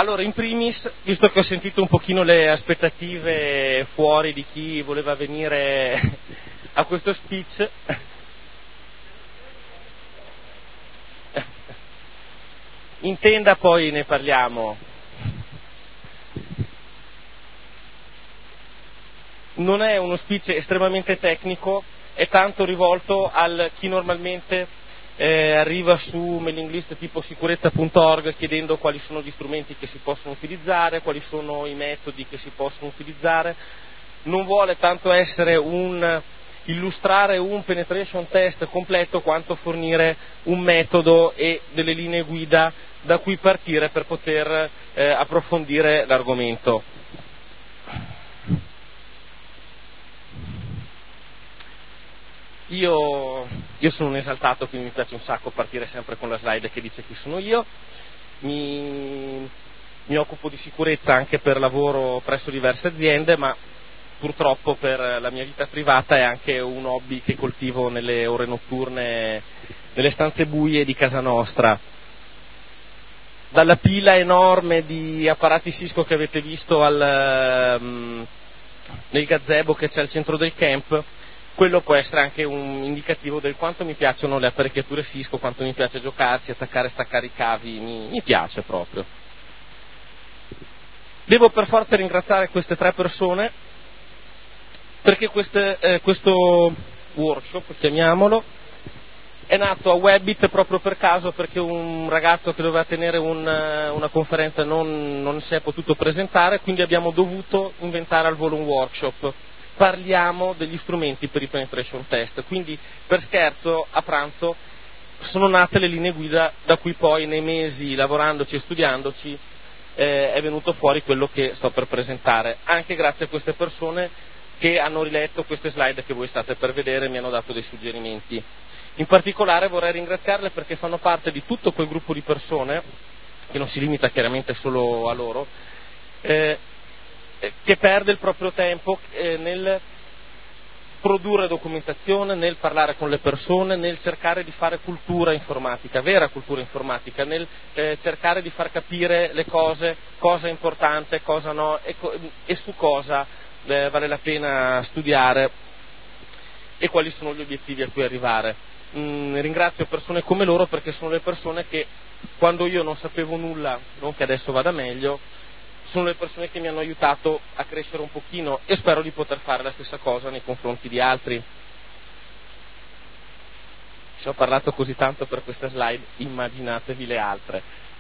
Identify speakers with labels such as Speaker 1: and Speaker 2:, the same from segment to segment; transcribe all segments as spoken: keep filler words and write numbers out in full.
Speaker 1: Allora, in primis, visto che ho sentito un pochino le aspettative fuori di chi voleva venire a questo speech, in tenda poi ne parliamo. Non è uno speech estremamente tecnico, è tanto rivolto a chi normalmente eh, arriva su mailing list tipo sicurezza punto org chiedendo quali sono gli strumenti che si possono utilizzare, quali sono i metodi che si possono utilizzare. Non vuole tanto essere un illustrare un penetration test completo quanto fornire un metodo e delle linee guida da cui partire per poter eh, approfondire l'argomento. Io, io sono un esaltato, quindi mi piace un sacco partire sempre con la slide che dice chi sono io. Mi, mi occupo di sicurezza anche per lavoro presso diverse aziende, ma purtroppo per la mia vita privata è anche un hobby che coltivo nelle ore notturne, nelle stanze buie di casa nostra. Dalla pila enorme di apparati Cisco che avete visto al, um, nel gazebo che c'è al centro del camp, quello può essere anche un indicativo del quanto mi piacciono le apparecchiature Cisco, quanto mi piace giocarci, attaccare e staccare i cavi, mi, mi piace proprio. Devo per forza ringraziare queste tre persone, perché queste, eh, questo workshop, chiamiamolo, è nato a Webbit proprio per caso, perché un ragazzo che doveva tenere un, una conferenza non, non si è potuto presentare, quindi abbiamo dovuto inventare al volo un workshop. Parliamo degli strumenti per i penetration test, quindi per scherzo a pranzo sono nate le linee guida da cui poi nei mesi lavorandoci e studiandoci eh, è venuto fuori quello che sto per presentare, anche grazie a queste persone che hanno riletto queste slide che voi state per vedere e mi hanno dato dei suggerimenti. In particolare vorrei ringraziarle perché fanno parte di tutto quel gruppo di persone, che non si limita chiaramente solo a loro, eh, che perde il proprio tempo eh, nel produrre documentazione, nel parlare con le persone, nel cercare di fare cultura informatica, vera cultura informatica, nel eh, cercare di far capire le cose, cosa è importante, cosa no e, co- e su cosa eh, vale la pena studiare e quali sono gli obiettivi a cui arrivare. Mm, ringrazio persone come loro perché sono le persone che quando io non sapevo nulla, non che adesso vada meglio, sono le persone che mi hanno aiutato a crescere un pochino e spero di poter fare la stessa cosa nei confronti di altri. Ci ho parlato così tanto per questa slide, immaginatevi le altre.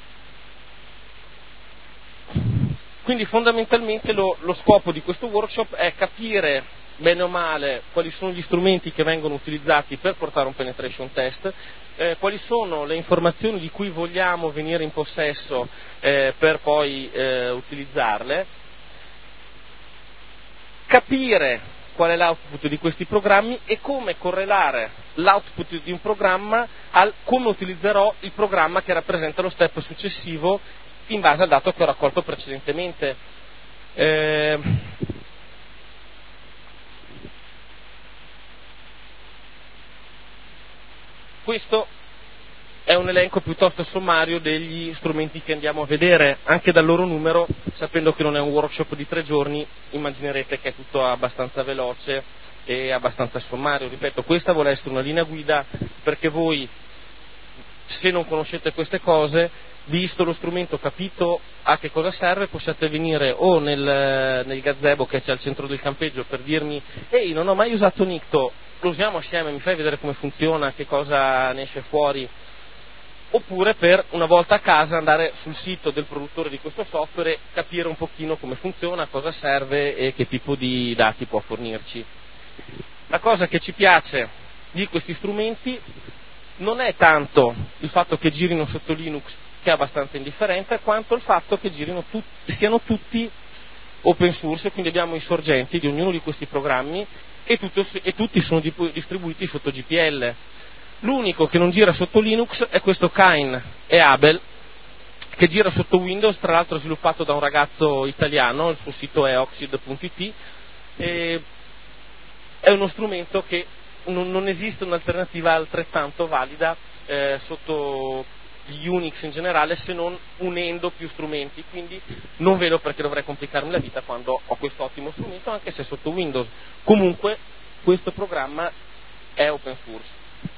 Speaker 1: Quindi fondamentalmente lo, lo scopo di questo workshop è capire bene o male quali sono gli strumenti che vengono utilizzati per portare un penetration test, eh, quali sono le informazioni di cui vogliamo venire in possesso eh, per poi eh, utilizzarle, capire qual è l'output di questi programmi e come correlare l'output di un programma al come utilizzerò il programma che rappresenta lo step successivo in base al dato che ho raccolto precedentemente. Eh, Questo è un elenco piuttosto sommario degli strumenti che andiamo a vedere, anche dal loro numero, sapendo che non è un workshop di tre giorni, immaginerete che è tutto abbastanza veloce e abbastanza sommario. Ripeto, questa vuole essere una linea guida perché voi, se non conoscete queste cose, visto lo strumento, capito a che cosa serve, possiate venire o nel, nel gazebo che c'è al centro del campeggio per dirmi ehi, non ho mai usato Nicto, lo usiamo assieme, mi fai vedere come funziona, che cosa ne esce fuori, oppure per una volta a casa andare sul sito del produttore di questo software e capire un pochino come funziona, cosa serve e che tipo di dati può fornirci. La cosa che ci piace di questi strumenti non è tanto il fatto che girino sotto Linux, che è abbastanza indifferente, quanto il fatto che girino tut- siano tutti open source, quindi abbiamo i sorgenti di ognuno di questi programmi e, tutto, e tutti sono distribuiti sotto G P L. L'unico che non gira sotto Linux è questo Kain e Abel, che gira sotto Windows, tra l'altro sviluppato da un ragazzo italiano, il suo sito è oxid punto it, e è uno strumento che non, non esiste un'alternativa altrettanto valida eh, sotto gli Unix in generale, se non unendo più strumenti, quindi non vedo perché dovrei complicarmi la vita quando ho questo ottimo strumento, anche se sotto Windows. Comunque questo programma è open source.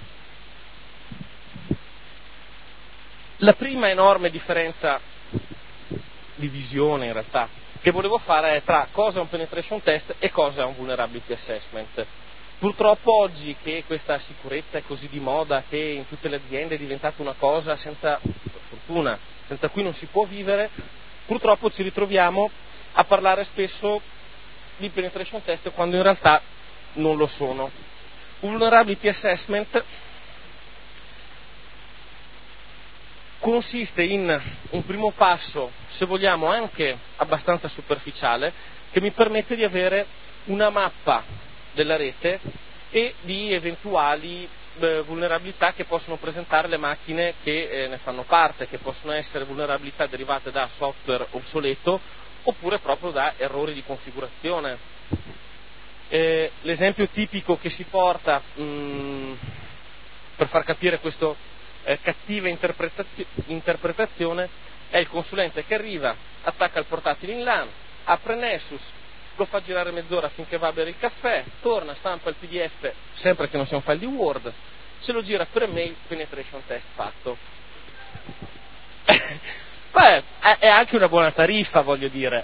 Speaker 1: La prima enorme differenza di visione in realtà che volevo fare è tra cosa è un penetration test e cosa è un vulnerability assessment. Purtroppo oggi che questa sicurezza è così di moda, che in tutte le aziende è diventata una cosa senza, per fortuna, senza cui non si può vivere, purtroppo ci ritroviamo a parlare spesso di penetration test quando in realtà non lo sono. Un vulnerability assessment consiste in un primo passo, se vogliamo anche abbastanza superficiale, che mi permette di avere una mappa della rete e di eventuali eh, vulnerabilità che possono presentare le macchine che eh, ne fanno parte, che possono essere vulnerabilità derivate da software obsoleto oppure proprio da errori di configurazione. Eh, l'esempio tipico che si porta mh, per far capire questa eh, cattiva interpretazio- interpretazione è il consulente che arriva, attacca il portatile in LAN, apre Nessus, lo fa girare mezz'ora finché va a bere il caffè, torna, stampa il P D F, sempre che non sia un file di Word, se lo gira per mail, penetration test fatto. Beh, è anche una buona tariffa, voglio dire.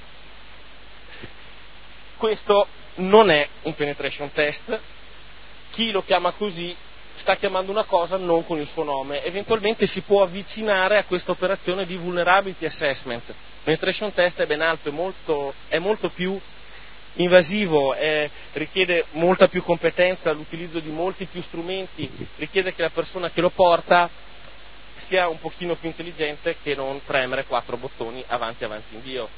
Speaker 1: Questo non è un penetration test, chi lo chiama così sta chiamando una cosa non con il suo nome, eventualmente si può avvicinare a questa operazione di vulnerability assessment. Penetration test è ben alto, è molto, è molto più invasivo, è, richiede molta più competenza, l'utilizzo di molti più strumenti, richiede che la persona che lo porta sia un pochino più intelligente che non premere quattro bottoni avanti avanti invio.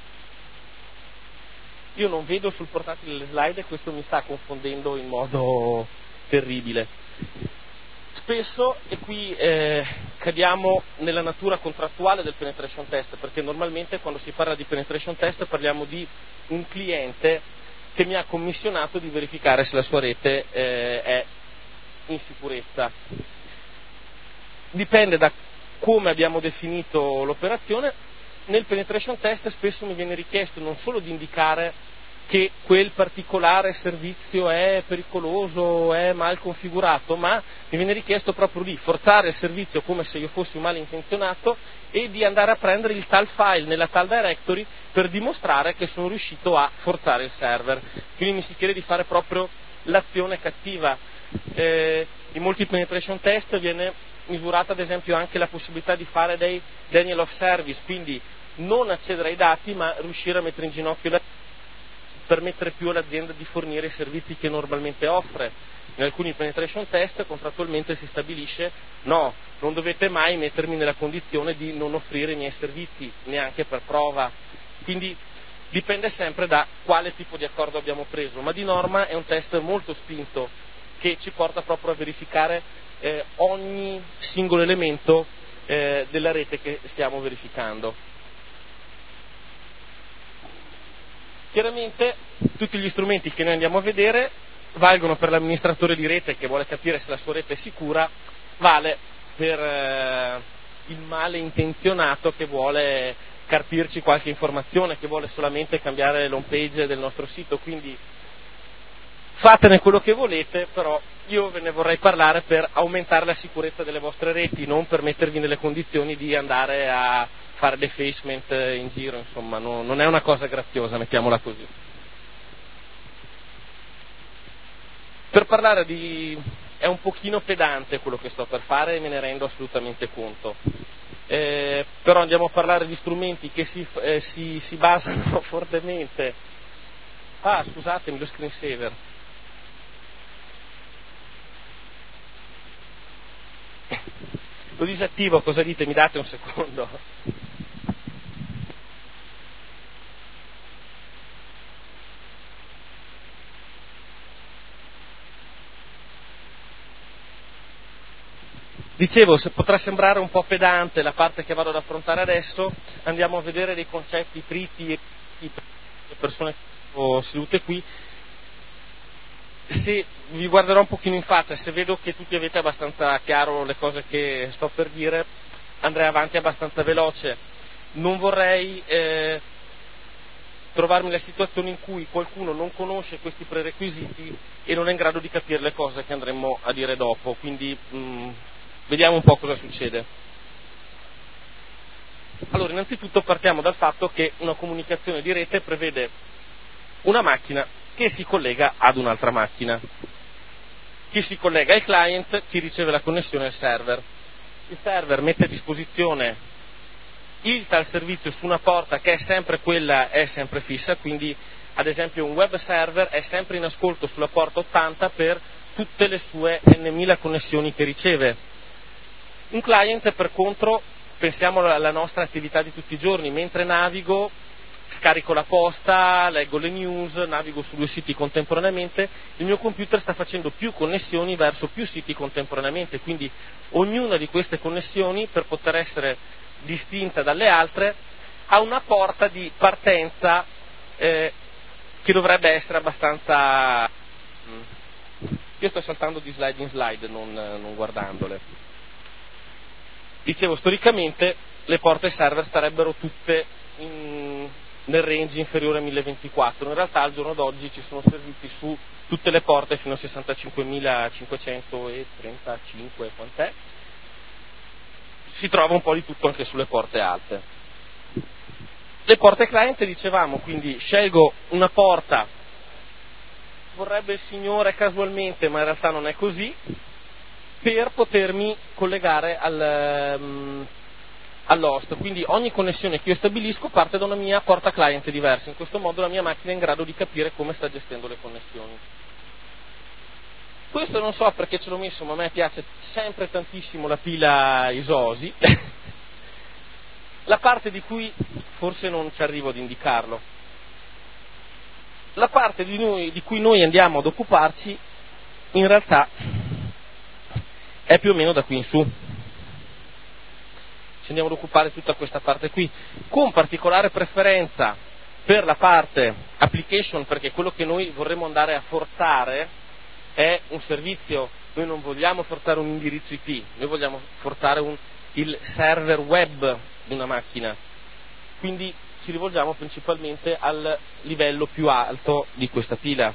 Speaker 1: Io non vedo sul portatile le slide e questo mi sta confondendo in modo terribile. Spesso, e qui eh, cadiamo nella natura contrattuale del penetration test, perché normalmente quando si parla di penetration test parliamo di un cliente che mi ha commissionato di verificare se la sua rete eh, è in sicurezza. Dipende da come abbiamo definito l'operazione. Nel penetration test spesso mi viene richiesto non solo di indicare che quel particolare servizio è pericoloso, è mal configurato, ma mi viene richiesto proprio di forzare il servizio come se io fossi un malintenzionato e di andare a prendere il tal file nella tal directory per dimostrare che sono riuscito a forzare il server. Quindi mi si chiede di fare proprio l'azione cattiva. Eh, in molti penetration test viene misurata ad esempio anche la possibilità di fare dei denial of service, quindi non accedere ai dati ma riuscire a mettere in ginocchio la permettere più all'azienda di fornire i servizi che normalmente offre. In alcuni penetration test contrattualmente si stabilisce no, non dovete mai mettermi nella condizione di non offrire i miei servizi, neanche per prova. Quindi dipende sempre da quale tipo di accordo abbiamo preso, ma di norma è un test molto spinto che ci porta proprio a verificare eh, ogni singolo elemento eh, della rete che stiamo verificando. Chiaramente tutti gli strumenti che noi andiamo a vedere valgono per l'amministratore di rete che vuole capire se la sua rete è sicura, vale per eh, il male intenzionato che vuole carpirci qualche informazione, che vuole solamente cambiare l'home page del nostro sito, quindi fatene quello che volete, però io ve ne vorrei parlare per aumentare la sicurezza delle vostre reti, non per mettervi nelle condizioni di andare a fare defacement in giro, insomma, no, non è una cosa graziosa, mettiamola così. Per parlare di... è un pochino pedante quello che sto per fare e me ne rendo assolutamente conto. Eh, però andiamo a parlare di strumenti che si, eh, si, si basano fortemente. Ah, scusatemi, lo screensaver. Lo disattivo, cosa dite? Mi date un secondo? Dicevo, se potrà sembrare un po' pedante la parte che vado ad affrontare adesso, andiamo a vedere dei concetti triti e le persone sedute qui. se vi guarderò un pochino in faccia, se vedo che tutti avete abbastanza chiaro le cose che sto per dire, andrei avanti abbastanza veloce. Non vorrei eh, trovarmi nella situazione in cui qualcuno non conosce questi prerequisiti e non è in grado di capire le cose che andremo a dire dopo, quindi mh, vediamo un po' cosa succede. Allora, innanzitutto partiamo dal fatto che una comunicazione di rete prevede una macchina che si collega ad un'altra macchina. Chi si collega al client, chi riceve la connessione al server. Il server mette a disposizione il tal servizio su una porta che è sempre quella, è sempre fissa, quindi ad esempio un web server è sempre in ascolto sulla porta ottanta per tutte le sue n mila connessioni che riceve. Un client, per contro, pensiamo alla nostra attività di tutti i giorni, mentre navigo, scarico la posta, leggo le news, navigo su due siti contemporaneamente, il mio computer sta facendo più connessioni verso più siti contemporaneamente, quindi ognuna di queste connessioni, per poter essere distinta dalle altre, ha una porta di partenza eh, che dovrebbe essere abbastanza... Io sto saltando di slide in slide, non, non guardandole. Dicevo, storicamente le porte server starebbero tutte in, nel range inferiore a mille ventiquattro, in realtà al giorno d'oggi ci sono servizi su tutte le porte fino a sessantacinquemilacinquecentotrentacinque, quant'è? Si trova un po' di tutto anche sulle porte alte. Le porte client, dicevamo, quindi scelgo una porta, vorrebbe il signore casualmente, ma in realtà non è così, per potermi collegare al, um, all'host. Quindi ogni connessione che io stabilisco parte da una mia porta client diversa. In questo modo la mia macchina è in grado di capire come sta gestendo le connessioni. Questo non so perché ce l'ho messo, ma a me piace sempre tantissimo la pila I S O S I. La parte di cui forse non ci arrivo ad indicarlo. La parte di, noi, di cui noi andiamo ad occuparci in realtà è più o meno da qui in su. Ci andiamo ad occupare tutta questa parte qui, con particolare preferenza per la parte application, perché quello che noi vorremmo andare a forzare è un servizio. Noi non vogliamo forzare un indirizzo I P, noi vogliamo forzare un, il server web di una macchina, quindi ci rivolgiamo principalmente al livello più alto di questa pila.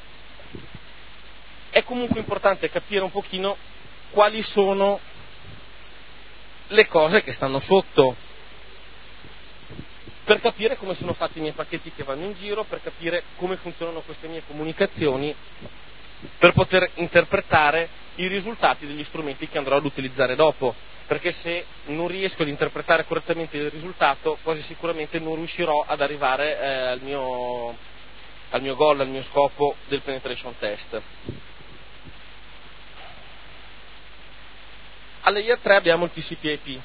Speaker 1: È comunque importante capire un pochino quali sono le cose che stanno sotto, per capire come sono fatti i miei pacchetti che vanno in giro, per capire come funzionano queste mie comunicazioni, per poter interpretare i risultati degli strumenti che andrò ad utilizzare dopo, perché se non riesco ad interpretare correttamente il risultato, quasi sicuramente non riuscirò ad arrivare eh, al mio al mio goal, al mio scopo del penetration test. Alla layer tre abbiamo il T C P I P,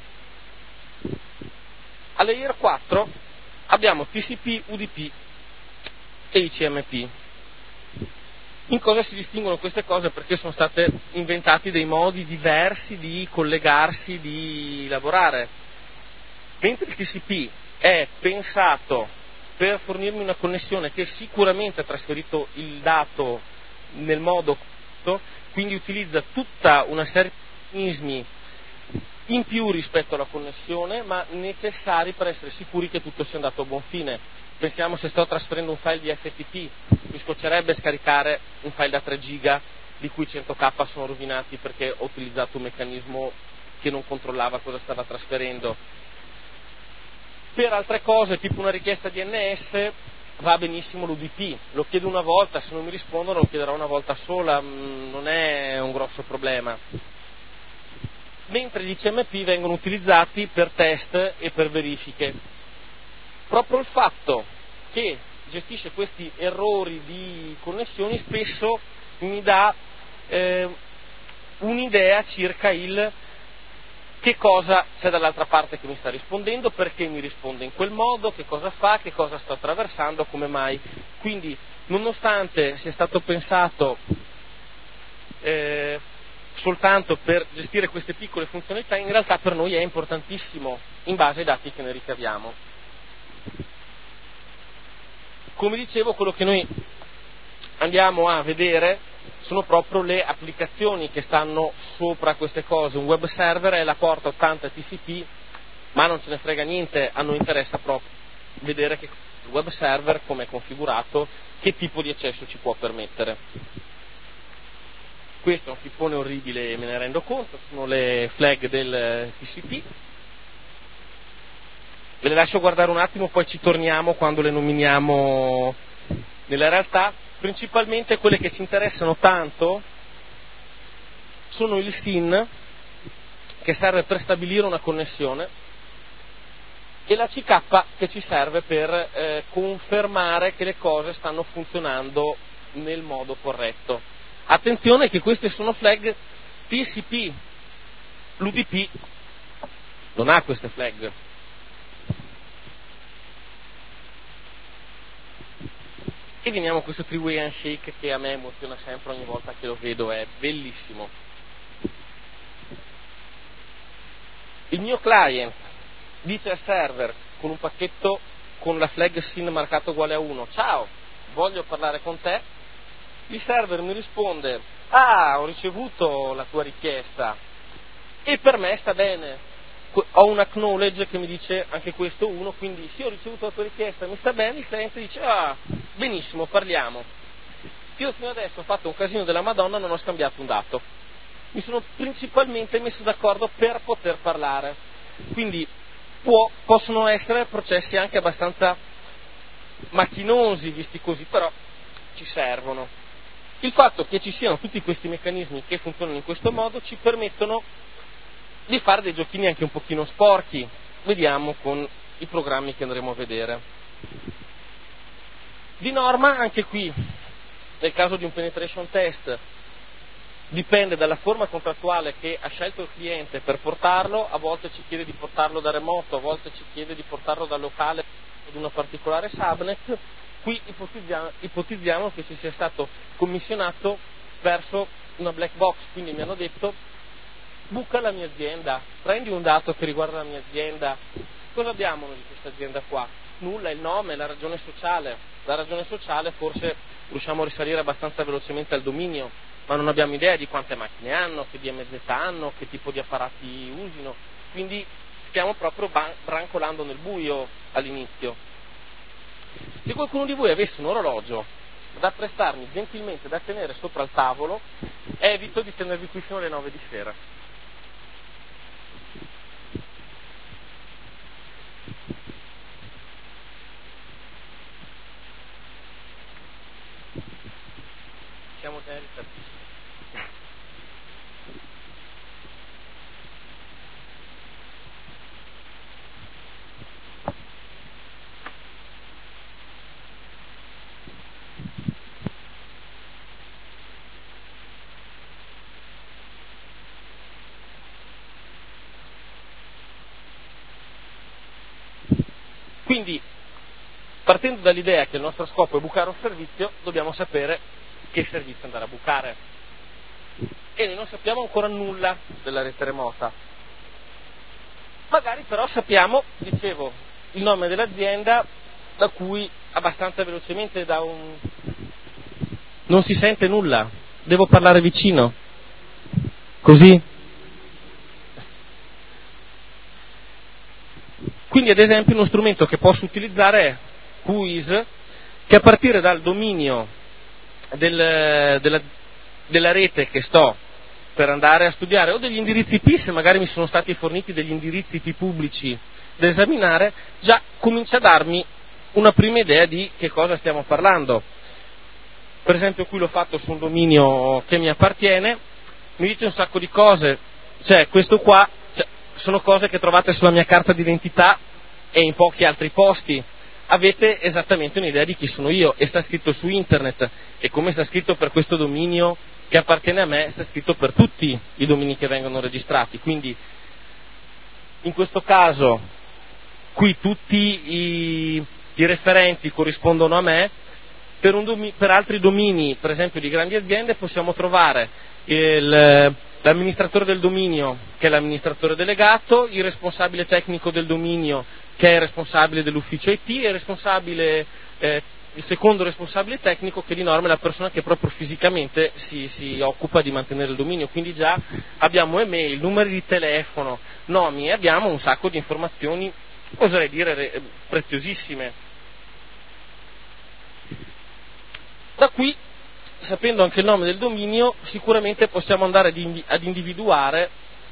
Speaker 1: alla layer quattro abbiamo T C P, U D P e I C M P. In cosa si distinguono queste cose? Perché sono state inventati dei modi diversi di collegarsi, di lavorare. Mentre il T C P è pensato per fornirmi una connessione che sicuramente ha trasferito il dato nel modo corretto, quindi utilizza tutta una serie di meccanismi in più rispetto alla connessione, ma necessari per essere sicuri che tutto sia andato a buon fine. Pensiamo, se sto trasferendo un file di F T P, mi scoccerebbe scaricare un file da tre giga di cui cento K sono rovinati perché ho utilizzato un meccanismo che non controllava cosa stava trasferendo. Per altre cose, tipo una richiesta D N S, va benissimo l'U D P, lo chiedo una volta, se non mi rispondono lo chiederò una volta sola, non è un grosso problema. Mentre gli I C M P vengono utilizzati per test e per verifiche. Proprio il fatto che gestisce questi errori di connessioni spesso mi dà eh, un'idea circa il che cosa c'è dall'altra parte che mi sta rispondendo, perché mi risponde in quel modo, che cosa fa, che cosa sto attraversando, come mai. Quindi, nonostante sia stato pensato eh, soltanto per gestire queste piccole funzionalità, in realtà per noi è importantissimo in base ai dati che ne ricaviamo. Come dicevo, quello che noi andiamo a vedere sono proprio le applicazioni che stanno sopra queste cose. Un web server è la porta ottanta T C P, ma non ce ne frega niente, a noi interessa proprio vedere che il web server come è configurato, che tipo di accesso ci può permettere. Questo è un fippone orribile, me ne rendo conto, sono le flag del T C P. Ve le lascio guardare un attimo, poi ci torniamo quando le nominiamo nella realtà. Principalmente quelle che ci interessano tanto sono il S I N, che serve per stabilire una connessione, e la C K, che ci serve per eh, confermare che le cose stanno funzionando nel modo corretto. Attenzione che queste sono flag T C P, l'U D P non ha queste flag. E veniamo a questo three-way handshake che a me emoziona sempre ogni volta che lo vedo, è bellissimo. Il mio client dice al server con un pacchetto con la flag S I N marcato uguale a uno: ciao, voglio parlare con te. Il server mi risponde: ah, ho ricevuto la tua richiesta e per me sta bene. Ho un acknowledge che mi dice anche questo uno, quindi sì, ho ricevuto la tua richiesta, mi sta bene. Il cliente dice: ah, benissimo, parliamo. Io fino adesso ho fatto un casino della Madonna, non ho scambiato un dato, mi sono principalmente messo d'accordo per poter parlare. Quindi può, possono essere processi anche abbastanza macchinosi visti così, però ci servono. Il fatto che ci siano tutti questi meccanismi che funzionano in questo modo ci permettono di fare dei giochini anche un pochino sporchi. Vediamo con i programmi che andremo a vedere. Di norma, anche qui, nel caso di un penetration test, dipende dalla forma contrattuale che ha scelto il cliente per portarlo. A volte ci chiede di portarlo da remoto, a volte ci chiede di portarlo da locale ad una particolare subnet. Qui ipotizziamo, ipotizziamo che ci sia stato commissionato verso una black box, quindi mi hanno detto: buca la mia azienda, prendi un dato che riguarda la mia azienda. Cosa abbiamo noi di questa azienda qua? Nulla, il nome, la ragione sociale. La ragione sociale forse riusciamo a risalire abbastanza velocemente al dominio, ma non abbiamo idea di quante macchine hanno, che D M Z hanno, che tipo di apparati usino. Quindi stiamo proprio brancolando nel buio all'inizio. Se qualcuno di voi avesse un orologio da prestarmi gentilmente da tenere sopra il tavolo, evito di tenervi qui fino alle nove di sera. Siamo già in ritardissimo. Quindi, partendo dall'idea che il nostro scopo è bucare un servizio, dobbiamo sapere che servizio andare a bucare. E noi non sappiamo ancora nulla della rete remota. Magari però sappiamo, dicevo, il nome dell'azienda, da cui abbastanza velocemente da un... Non si sente nulla, devo parlare vicino. Così? Quindi ad esempio uno strumento che posso utilizzare è Whois, che a partire dal dominio del, della, della rete che sto per andare a studiare, o degli indirizzi I P, se magari mi sono stati forniti degli indirizzi I P pubblici da esaminare, già comincia a darmi una prima idea di che cosa stiamo parlando. Per esempio qui l'ho fatto su un dominio che mi appartiene, mi dice un sacco di cose, cioè questo qua, cioè, sono cose che trovate sulla mia carta d'identità e in pochi altri posti. Avete esattamente un'idea di chi sono io, e sta scritto su internet, e come sta scritto per questo dominio che appartiene a me, sta scritto per tutti i domini che vengono registrati. Quindi in questo caso qui tutti i, i referenti corrispondono a me. Per, un domi, per altri domini, per esempio di grandi aziende, possiamo trovare il, l'amministratore del dominio, che è l'amministratore delegato, il responsabile tecnico del dominio, che è il responsabile dell'ufficio I T, e il responsabile eh, il secondo responsabile tecnico, che di norma è la persona che proprio fisicamente si, si occupa di mantenere il dominio, quindi già abbiamo email, numeri di telefono, nomi, e abbiamo un sacco di informazioni, oserei dire, preziosissime. Da qui, sapendo anche il nome del dominio, sicuramente possiamo andare ad individuare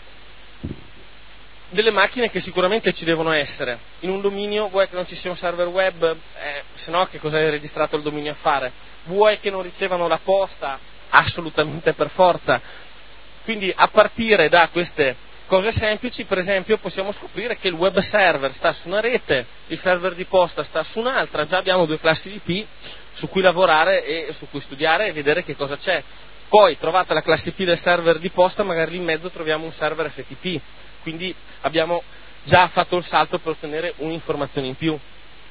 Speaker 1: delle macchine che sicuramente ci devono essere. In un dominio vuoi che non ci sia un server web, eh, se no che cosa hai registrato il dominio a fare? Vuoi che non ricevano la posta? Assolutamente per forza. Quindi a partire da queste cose semplici, per esempio, possiamo scoprire che il web server sta su una rete, il server di posta sta su un'altra, già abbiamo due classi di I P su cui lavorare e su cui studiare e vedere che cosa c'è. Poi, trovata la classe I P del server di posta, magari lì in mezzo troviamo un server F T P. Quindi abbiamo già fatto il salto per ottenere un'informazione in più.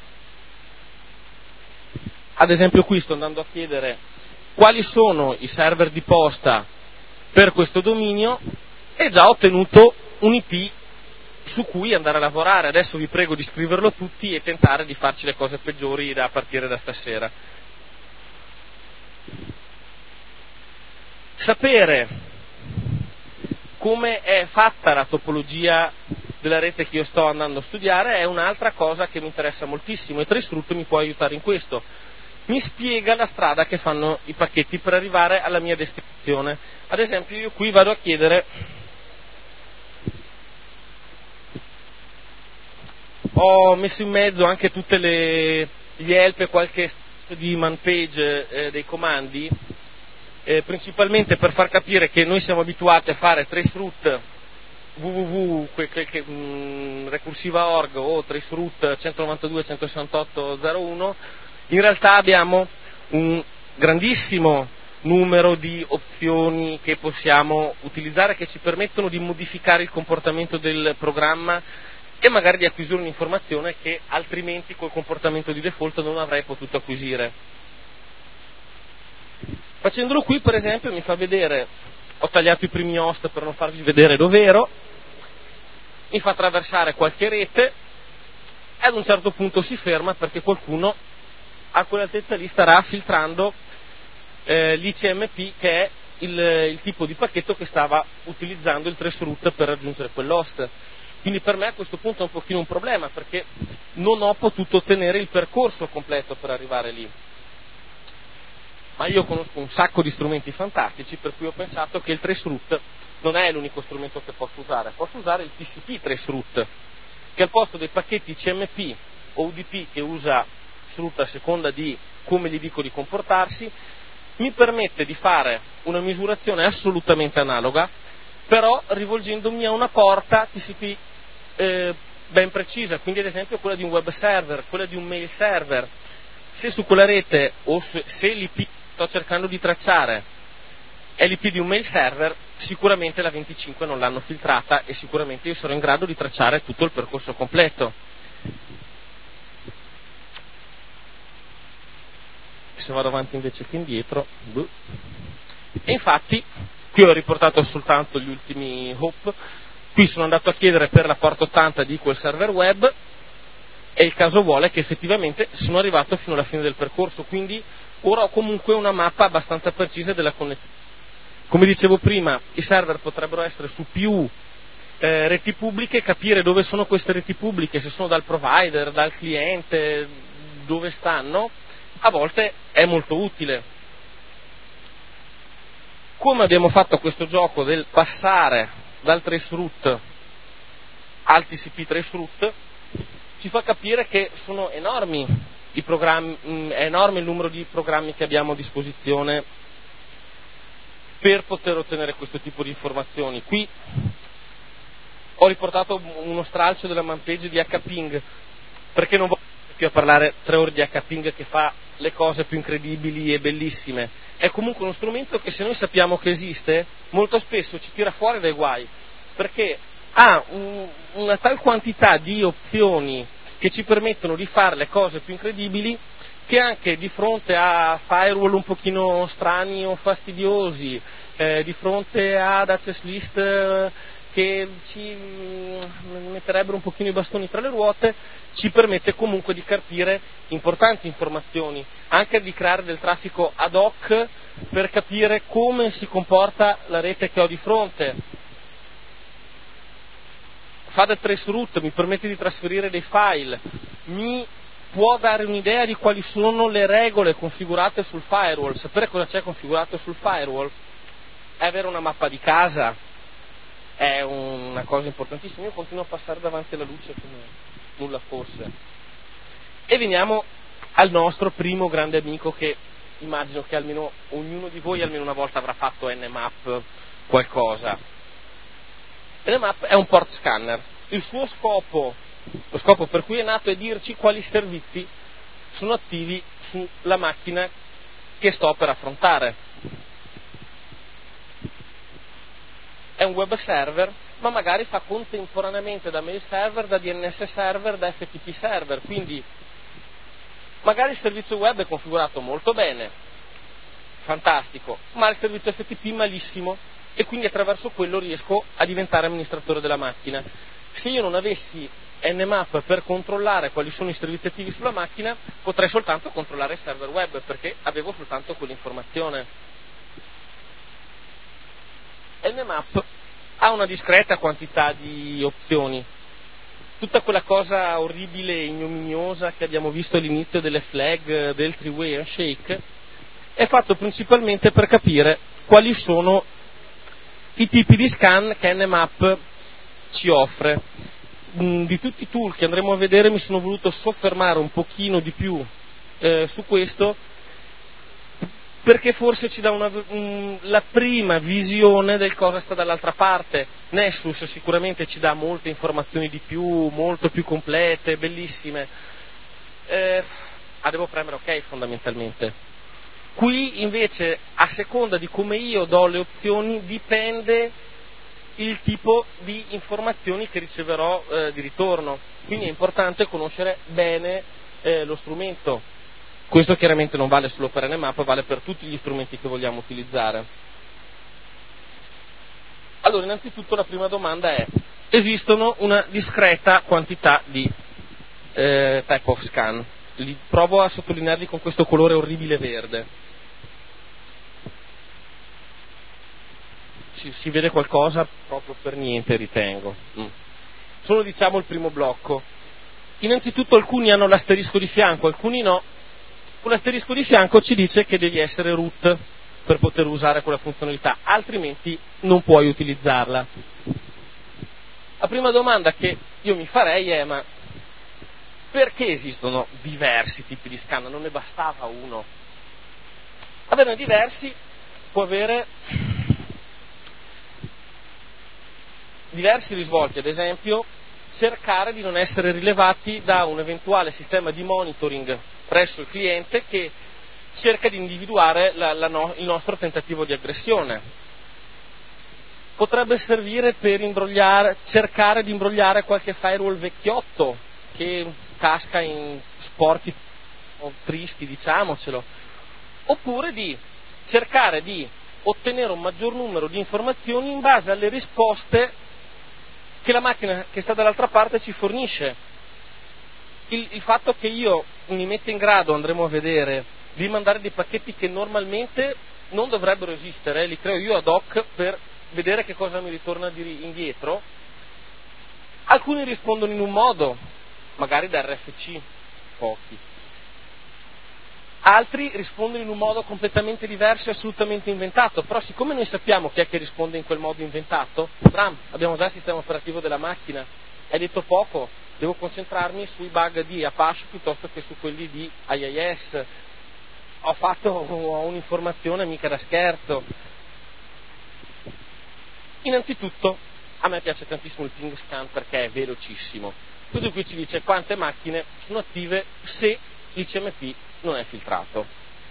Speaker 1: Ad esempio qui sto andando a chiedere quali sono i server di posta per questo dominio e già ho ottenuto un I P su cui andare a lavorare. Adesso vi prego di scriverlo tutti e tentare di farci le cose peggiori da partire da stasera. Sapere come è fatta la topologia della rete che io sto andando a studiare è un'altra cosa che mi interessa moltissimo e Traceroute mi può aiutare in questo. Mi spiega la strada che fanno i pacchetti per arrivare alla mia destinazione. Ad esempio io qui vado a chiedere, ho messo in mezzo anche tutte le gli help e qualche di man page eh, dei comandi, Eh, principalmente per far capire che noi siamo abituati a fare Traceroute www recursiva punto org o Traceroute centonovantadue centosessantotto zero uno. In realtà abbiamo un grandissimo numero di opzioni che possiamo utilizzare, che ci permettono di modificare il comportamento del programma e magari di acquisire un'informazione che altrimenti col comportamento di default non avrei potuto acquisire. Facendolo qui, per esempio, mi fa vedere, ho tagliato i primi host per non farvi vedere dov'ero, mi fa attraversare qualche rete e ad un certo punto si ferma perché qualcuno a quell'altezza lì starà filtrando eh, l'I C M P, che è il, il tipo di pacchetto che stava utilizzando il Traceroute per raggiungere quell'host. Quindi per me a questo punto è un pochino un problema, perché non ho potuto ottenere il percorso completo per arrivare lì. Ma io conosco un sacco di strumenti fantastici, per cui ho pensato che il Traceroute non è l'unico strumento che posso usare. Posso usare il T C P Traceroute, che al posto dei pacchetti C M P o U D P che usa Traceroute a seconda di come gli dico di comportarsi, mi permette di fare una misurazione assolutamente analoga, però rivolgendomi a una porta T C P eh, ben precisa, quindi ad esempio quella di un web server, quella di un mail server. Se su quella rete o se, se l'I P sto cercando di tracciare è l'I P di un mail server, sicuramente la venticinque non l'hanno filtrata e sicuramente io sarò in grado di tracciare tutto il percorso completo. Se vado avanti invece che indietro, buh. E infatti qui ho riportato soltanto gli ultimi hop. Qui sono andato a chiedere per la porta ottanta di quel server web e il caso vuole che effettivamente sono arrivato fino alla fine del percorso, quindi ora ho comunque una mappa abbastanza precisa della connessione. Come dicevo prima, i server potrebbero essere su più eh, reti pubbliche, capire dove sono queste reti pubbliche, se sono dal provider, dal cliente, dove stanno, a volte è molto utile. Come abbiamo fatto questo gioco del passare dal Traceroute al T C P Traceroute, ci fa capire che sono enormi i programmi, è enorme il numero di programmi che abbiamo a disposizione per poter ottenere questo tipo di informazioni. Qui ho riportato uno stralcio della man page di hping, perché non voglio più a parlare tre ore di hping che fa le cose più incredibili e bellissime. È comunque uno strumento che, se noi sappiamo che esiste, molto spesso ci tira fuori dai guai, perché ha un, una tal quantità di opzioni che ci permettono di fare le cose più incredibili, che anche di fronte a firewall un pochino strani o fastidiosi, eh, di fronte ad access list che ci metterebbero un pochino i bastoni tra le ruote, ci permette comunque di capire importanti informazioni, anche di creare del traffico ad hoc per capire come si comporta la rete che ho di fronte. Fa da traceroute, mi permette di trasferire dei file, mi può dare un'idea di quali sono le regole configurate sul firewall. Sapere cosa c'è configurato sul firewall è avere una mappa di casa, è una cosa importantissima. Io continuo a passare davanti alla luce come nulla fosse. E veniamo al nostro primo grande amico, che immagino che almeno ognuno di voi almeno una volta avrà fatto Nmap qualcosa. Nmap è un port scanner. Il suo scopo, lo scopo per cui è nato, è dirci quali servizi sono attivi sulla macchina che sto per affrontare. È un web server, ma magari fa contemporaneamente da mail server, da D N S server, da F T P server, quindi magari il servizio web è configurato molto bene, fantastico, ma il servizio F T P malissimo, e quindi attraverso quello riesco a diventare amministratore della macchina. Se io non avessi Nmap per controllare quali sono i servizi attivi sulla macchina, potrei soltanto controllare il server web, perché avevo soltanto quell'informazione. Nmap ha una discreta quantità di opzioni. Tutta quella cosa orribile e ignominiosa che abbiamo visto all'inizio delle flag, del three-way handshake, è fatto principalmente per capire quali sono i tipi di scan che Nmap ci offre. Di tutti i tool che andremo a vedere mi sono voluto soffermare un pochino di più eh, su questo, perché forse ci dà una, um, la prima visione del cosa sta dall'altra parte. Nessus sicuramente ci dà molte informazioni di più, molto più complete, bellissime. Eh, ah, devo premere ok fondamentalmente. Qui invece, a seconda di come io do le opzioni, dipende il tipo di informazioni che riceverò eh, di ritorno. Quindi è importante conoscere bene eh, lo strumento. Questo chiaramente non vale solo per Nmap, vale per tutti gli strumenti che vogliamo utilizzare. Allora, innanzitutto la prima domanda è: esistono una discreta quantità di eh, type of scan. Li provo a sottolinearli con questo colore orribile verde. Ci, si vede qualcosa? Proprio per niente, ritengo. Mm. Sono, diciamo, il primo blocco. Innanzitutto alcuni hanno l'asterisco di fianco, alcuni no. Con l'asterisco di fianco ci dice che devi essere root per poter usare quella funzionalità, altrimenti non puoi utilizzarla. La prima domanda che io mi farei è: ma perché esistono diversi tipi di scan? Non ne bastava uno? Averne diversi può avere diversi risvolti. Ad esempio, cercare di non essere rilevati da un eventuale sistema di monitoring presso il cliente che cerca di individuare la, la no, il nostro tentativo di aggressione. Potrebbe servire per imbrogliare, cercare di imbrogliare qualche firewall vecchiotto che casca in sporchi tristi, diciamocelo, oppure di cercare di ottenere un maggior numero di informazioni in base alle risposte che la macchina che sta dall'altra parte ci fornisce. Il, il fatto che io mi metta in grado, andremo a vedere, di mandare dei pacchetti che normalmente non dovrebbero esistere, li creo io ad hoc per vedere che cosa mi ritorna di indietro. Alcuni rispondono in un modo, magari da R F C, pochi. Altri rispondono in un modo completamente diverso e assolutamente inventato, però siccome noi sappiamo chi è che risponde in quel modo inventato, Bram, abbiamo già il sistema operativo della macchina, hai detto poco, devo concentrarmi sui bug di Apache piuttosto che su quelli di I I S, ho fatto ho un'informazione mica da scherzo. Innanzitutto, a me piace tantissimo il ping scan perché è velocissimo. Questo qui ci dice quante macchine sono attive se l'I C M P non è filtrato.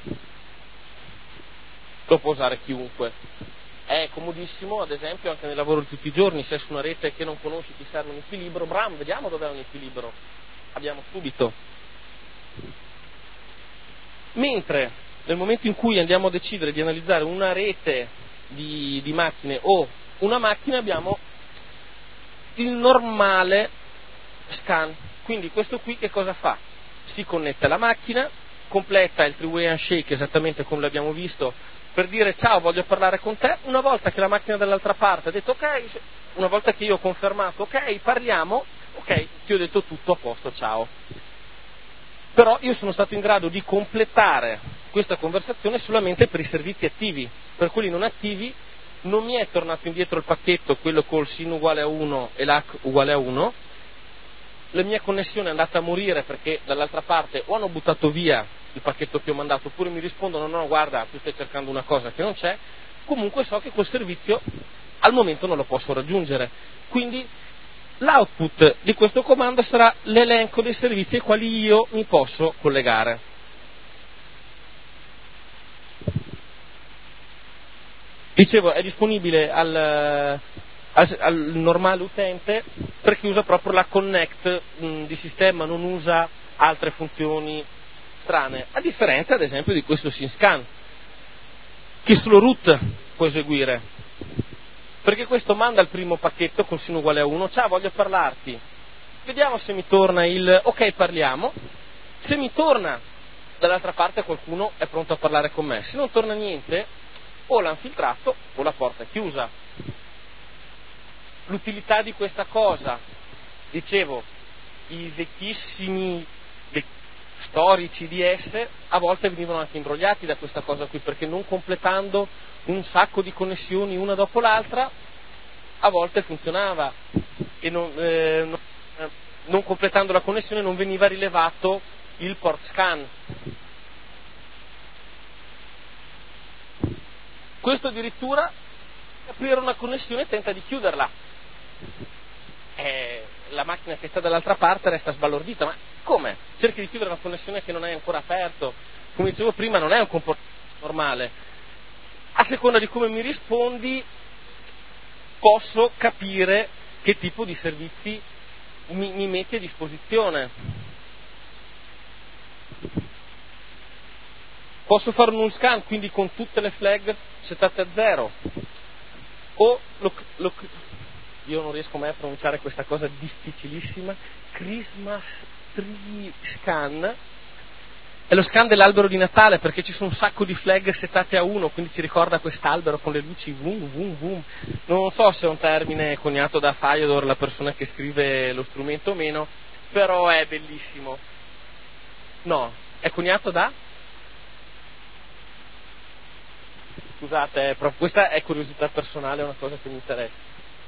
Speaker 1: Lo può usare chiunque. È comodissimo, ad esempio, anche nel lavoro di tutti i giorni. Se è su una rete che non conosci, ti serve un equilibrio, bram, vediamo dov'è un equilibrio. Abbiamo subito. Mentre nel momento in cui andiamo a decidere di analizzare una rete di, di macchine o una macchina, abbiamo il normale scan. Quindi questo qui che cosa fa? Si connette alla macchina, completa il three-way handshake esattamente come l'abbiamo visto, per dire ciao, voglio parlare con te. Una volta che la macchina dall'altra parte ha detto ok, una volta che io ho confermato ok, parliamo, ok, ti ho detto tutto, a posto, ciao. Però io sono stato in grado di completare questa conversazione solamente per i servizi attivi. Per quelli non attivi non mi è tornato indietro il pacchetto, quello col sin uguale a uno e l'hac uguale a uno. La mia connessione è andata a morire perché dall'altra parte o hanno buttato via il pacchetto che ho mandato, oppure mi rispondono no, guarda, tu stai cercando una cosa che non c'è. Comunque so che quel servizio al momento non lo posso raggiungere. Quindi l'output di questo comando sarà l'elenco dei servizi ai quali io mi posso collegare. Dicevo, è disponibile al, al, al normale utente perché usa proprio la connect mh, di sistema, non usa altre funzioni strane, a differenza ad esempio di questo SynScan, che solo root può eseguire. Perché questo manda il primo pacchetto con sin uguale a uno, ciao, voglio parlarti, vediamo se mi torna il ok, parliamo. Se mi torna dall'altra parte qualcuno è pronto a parlare con me, se non torna niente o l'hanno filtrato o la porta è chiusa. L'utilità di questa cosa, dicevo, i vecchissimi storici D S a volte venivano anche imbrogliati da questa cosa qui, perché non completando un sacco di connessioni una dopo l'altra a volte funzionava e non, eh, non, eh, non completando la connessione non veniva rilevato il port scan. Questo addirittura aprire una connessione tenta di chiuderla, eh, la macchina che sta dall'altra parte resta sbalordita, ma come? Cerchi di chiudere una connessione che non hai ancora aperto? Come dicevo prima, non è un comportamento normale. A seconda di come mi rispondi posso capire che tipo di servizi mi, mi metti a disposizione. Posso fare un null scan, quindi con tutte le flag settate a zero, o lo, lo, io non riesco mai a pronunciare questa cosa difficilissima, Christmas Tree Scan, è lo scan dell'albero di Natale, perché ci sono un sacco di flag setate a uno, quindi ci ricorda quest'albero con le luci vum vum vum. Non so se è un termine coniato da Fyodor, la persona che scrive lo strumento o meno, però è bellissimo. No, è coniato da? Scusate, però questa è curiosità personale, è una cosa che mi interessa.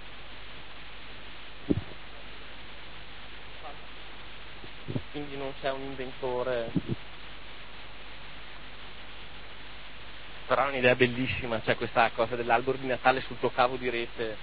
Speaker 1: Quindi non c'è un inventore, però è un'idea bellissima, cioè questa cosa dell'albero di Natale sul tuo cavo di rete.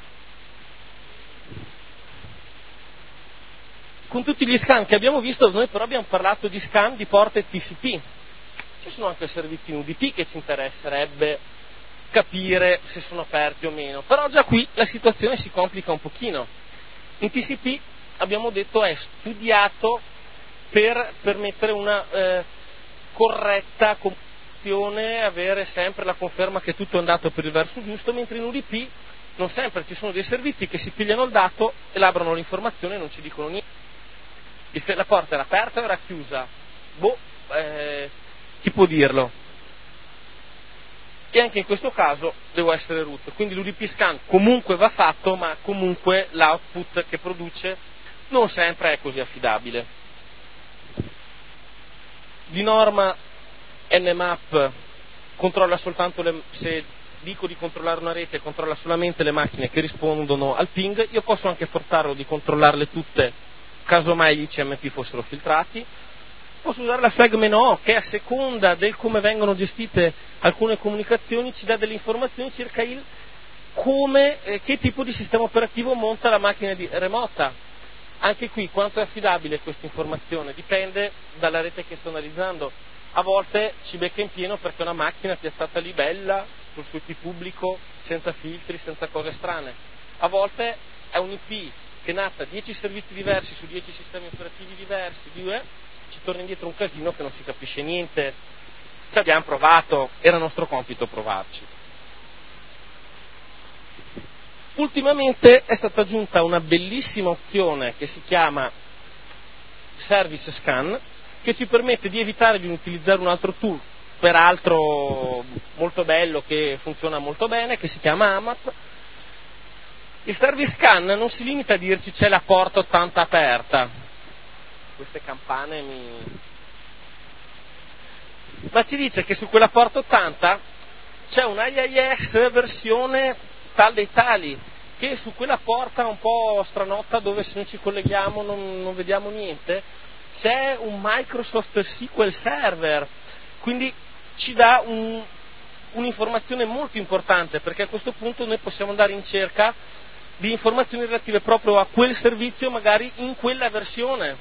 Speaker 1: Con tutti gli scan che abbiamo visto, noi però abbiamo parlato di scan di porte T C P. Ci sono anche servizi in U D P che ci interesserebbe capire se sono aperti o meno, però già qui la situazione si complica un pochino. In T C P abbiamo detto è studiato per permettere una eh, corretta comunicazione, avere sempre la conferma che tutto è andato per il verso giusto, mentre in U D P non sempre ci sono dei servizi che si pigliano il dato, elaborano l'informazione e non ci dicono niente. La porta era aperta o era chiusa? Boh, eh, chi può dirlo? E anche in questo caso devo essere root, quindi l'U D P scan comunque va fatto, ma comunque l'output che produce non sempre è così affidabile. Di norma Nmap controlla soltanto le, se dico di controllare una rete, controlla solamente le macchine che rispondono al ping. Io posso anche forzarlo di controllarle tutte caso mai gli I C M P fossero filtrati. Posso usare la flag -o che a seconda del come vengono gestite alcune comunicazioni ci dà delle informazioni circa il come, eh, che tipo di sistema operativo monta la macchina di, remota. Anche qui quanto è affidabile questa informazione dipende dalla rete che sto analizzando. A volte ci becca in pieno perché è una macchina piazzata lì bella sul suo I P pubblico, senza filtri, senza cose strane. A volte è un I P che nata dieci servizi diversi su dieci sistemi operativi diversi, di, eh, ci torna indietro un casino che non si capisce niente. Ci abbiamo provato, era nostro compito provarci. Ultimamente è stata aggiunta una bellissima opzione che si chiama Service Scan, che ci permette di evitare di utilizzare un altro tool, peraltro molto bello, che funziona molto bene, che si chiama A M A P. Il Service Scan non si limita a dirci c'è la porta ottanta aperta, queste campane mi... ma ci dice che su quella porta ottanta c'è un I I S versione tal dei tali, che su quella porta un po' stranotta dove se noi ci colleghiamo non, non vediamo niente, c'è un Microsoft S Q L Server, quindi ci dà un, un'informazione molto importante, perché a questo punto noi possiamo andare in cerca di informazioni relative proprio a quel servizio, magari in quella versione.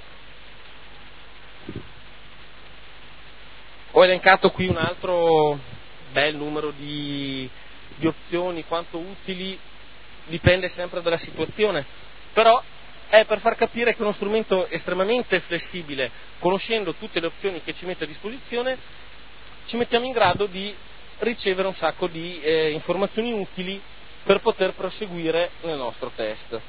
Speaker 1: Ho elencato qui un altro bel numero di, di opzioni, quanto utili dipende sempre dalla situazione, però è per far capire che è uno strumento estremamente flessibile. Conoscendo tutte le opzioni che ci mette a disposizione, ci mettiamo in grado di ricevere un sacco di eh, informazioni utili per poter proseguire nel nostro test.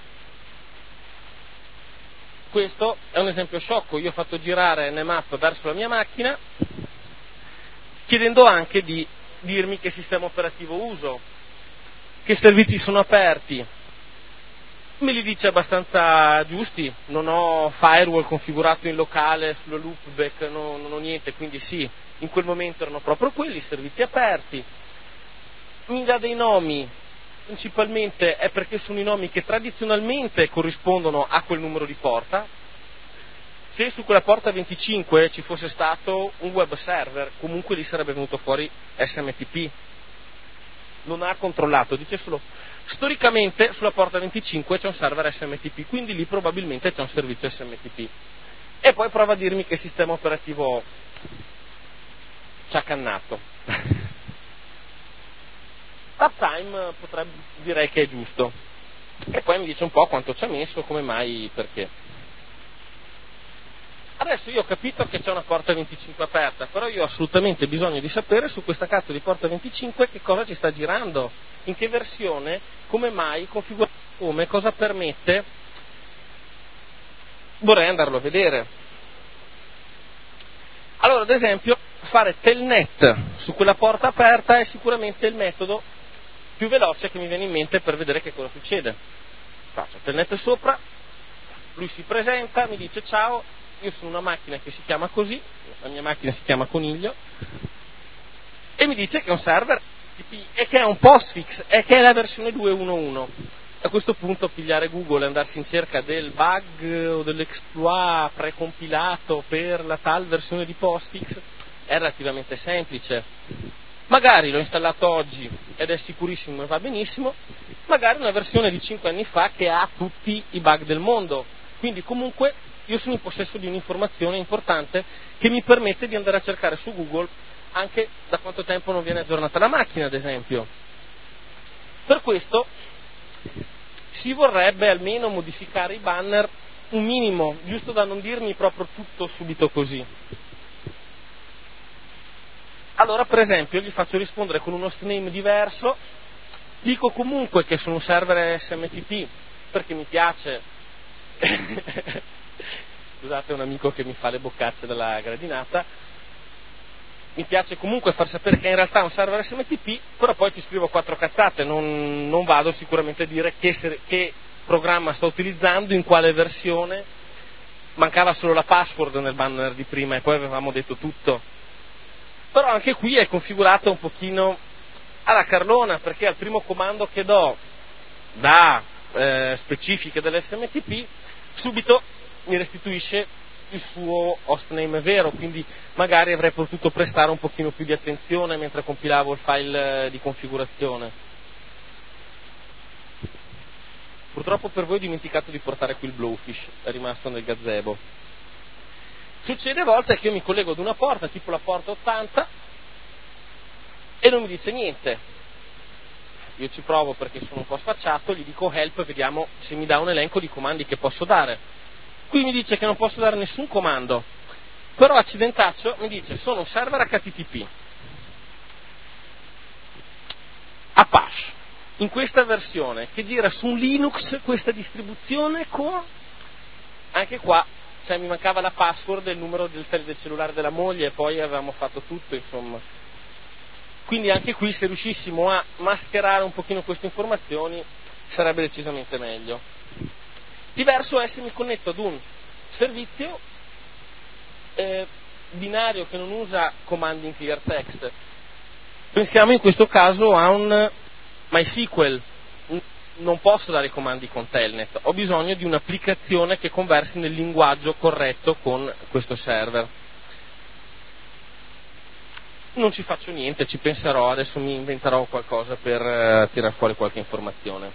Speaker 1: Questo è un esempio sciocco. Io ho fatto girare Nmap verso la mia macchina, chiedendo anche di dirmi che sistema operativo uso, che servizi sono aperti. Me li dice abbastanza giusti, non ho firewall configurato in locale sulla loopback, no, non ho niente, quindi sì, in quel momento erano proprio quelli, servizi aperti. Mi dà dei nomi, principalmente è perché sono i nomi che tradizionalmente corrispondono a quel numero di porta. Se su quella porta venticinque ci fosse stato un web server, comunque lì sarebbe venuto fuori S M T P. Non ha controllato, dice solo storicamente sulla porta venticinque c'è un server S M T P, quindi lì probabilmente c'è un servizio S M T P. E poi prova a dirmi che sistema operativo ci ha cannato. Uptime potrebbe, direi che è giusto. E poi mi dice un po' quanto ci ha messo, come mai, perché. Adesso io ho capito che c'è una porta venticinque aperta, però io ho assolutamente bisogno di sapere su questa cazzo di porta venticinque che cosa ci sta girando, in che versione, come mai, configurato come, cosa permette. Vorrei andarlo a vedere. Allora, ad esempio, fare telnet su quella porta aperta è sicuramente il metodo più veloce che mi viene in mente per vedere che cosa succede. Faccio telnet sopra, lui si presenta, mi dice ciao, io sono una macchina che si chiama così, la mia macchina si chiama Coniglio, e mi dice che è un server e che è un postfix e che è la versione due punto uno punto uno. A questo punto pigliare Google e andarsi in cerca del bug o dell'exploit precompilato per la tal versione di postfix è relativamente semplice. Magari l'ho installato oggi ed è sicurissimo e va benissimo, magari una versione di cinque anni fa che ha tutti i bug del mondo, quindi comunque io sono in possesso di un'informazione importante che mi permette di andare a cercare su Google anche da quanto tempo non viene aggiornata la macchina, ad esempio. Per questo si vorrebbe almeno modificare i banner un minimo, giusto da non dirmi proprio tutto subito così. Allora, per esempio, gli faccio rispondere con un hostname diverso, dico comunque che sono un server S M T P perché mi piace. Scusate, un amico che mi fa le boccacce dalla gradinata. Mi piace comunque far sapere che in realtà è un server S M T P, però poi ti scrivo quattro cazzate, non, non vado sicuramente a dire che, ser- che programma sto utilizzando, in quale versione. Mancava solo la password nel banner di prima e poi avevamo detto tutto. Però anche qui è configurato un pochino alla carlona, perché al primo comando che do da eh, specifiche dell'S M T P subito mi restituisce il suo hostname vero, quindi magari avrei potuto prestare un pochino più di attenzione mentre compilavo il file di configurazione. Purtroppo per voi ho dimenticato di portare qui il Blowfish, è rimasto nel gazebo. Succede a volte che io mi collego ad una porta, tipo la porta ottanta, e non mi dice niente. Io ci provo perché sono un po' sfacciato, gli dico help e vediamo se mi dà un elenco di comandi che posso dare. Qui mi dice che non posso dare nessun comando, però accidentaccio mi dice sono un server H T T P, Apache, in questa versione che gira su un Linux, questa distribuzione con, anche qua, cioè mi mancava la password e il numero del, del cellulare della moglie e poi avevamo fatto tutto, insomma. Quindi anche qui, se riuscissimo a mascherare un pochino queste informazioni, sarebbe decisamente meglio. Diverso è se mi connetto ad un servizio eh, binario che non usa comandi in clear text. Pensiamo in questo caso a un MySQL. Non posso dare comandi con Telnet, ho bisogno di un'applicazione che conversi nel linguaggio corretto con questo server. Non ci faccio niente, ci penserò, adesso mi inventerò qualcosa per uh, tirar fuori qualche informazione.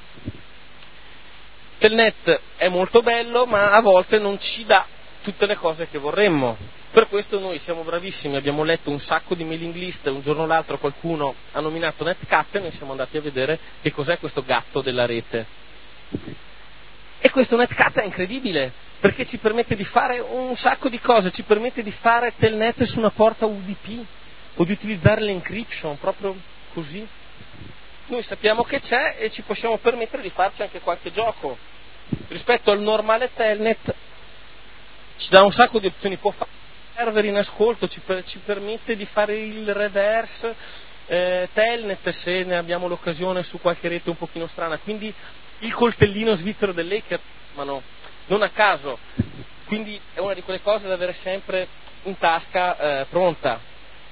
Speaker 1: Telnet è molto bello, ma a volte non ci dà tutte le cose che vorremmo. Per questo noi siamo bravissimi, abbiamo letto un sacco di mailing list, un giorno o l'altro qualcuno ha nominato Netcat e noi siamo andati a vedere che cos'è questo gatto della rete. E questo Netcat è incredibile, perché ci permette di fare un sacco di cose, ci permette di fare Telnet su una porta U D P, o di utilizzare l'encryption, proprio così. Noi sappiamo che c'è e ci possiamo permettere di farci anche qualche gioco. Rispetto al normale Telnet ci dà un sacco di opzioni, può fare server in ascolto, ci, per, ci permette di fare il reverse eh, Telnet se ne abbiamo l'occasione su qualche rete un pochino strana, quindi il coltellino svizzero dell'hacker, ma no, non a caso. Quindi è una di quelle cose da avere sempre in tasca eh, pronta.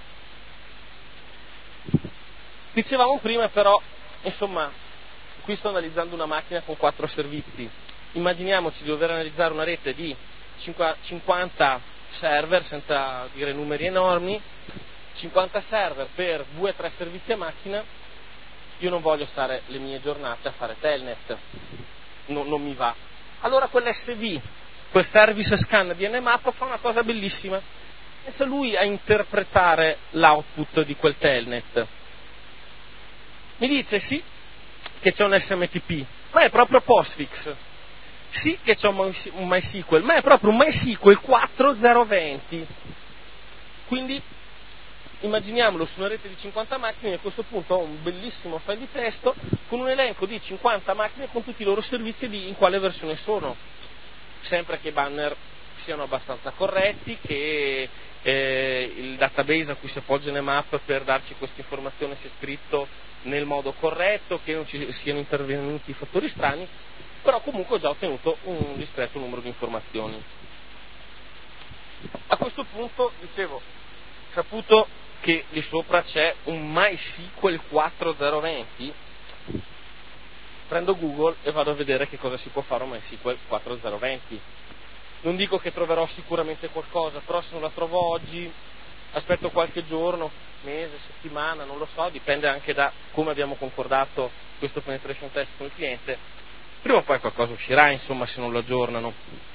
Speaker 1: Dicevamo prima però, insomma, qui sto analizzando una macchina con quattro servizi. Immaginiamoci di dover analizzare una rete di cinquanta server, senza dire numeri enormi, cinquanta server per due tre servizi a macchina. Io non voglio stare le mie giornate a fare Telnet, no, non mi va. Allora quell'S V, quel service scan di Nmap fa una cosa bellissima. Pensa lui a interpretare l'output di quel Telnet. Mi dice sì che c'è un S M T P, ma è proprio Postfix. Sì che c'è un MySQL, ma è proprio un MySQL quattro zero venti. Quindi immaginiamolo su una rete di cinquanta macchine, a questo punto ho un bellissimo file di testo con un elenco di cinquanta macchine con tutti i loro servizi e di in quale versione sono. Sempre che i banner siano abbastanza corretti, che eh, il database a cui si appoggia Nmap per darci questa informazione sia scritto nel modo corretto, che non ci siano intervenuti fattori strani, però comunque ho già ottenuto un discreto numero di informazioni. A questo punto, dicevo, saputo che di sopra c'è un MySQL quattro zero venti, prendo Google e vado a vedere che cosa si può fare un MySQL quattro zero venti. Non dico che troverò sicuramente qualcosa, però se non la trovo oggi, aspetto qualche giorno, mese, settimana, non lo so, dipende anche da come abbiamo concordato questo penetration test con il cliente. Prima o poi qualcosa uscirà, insomma, se non lo aggiornano.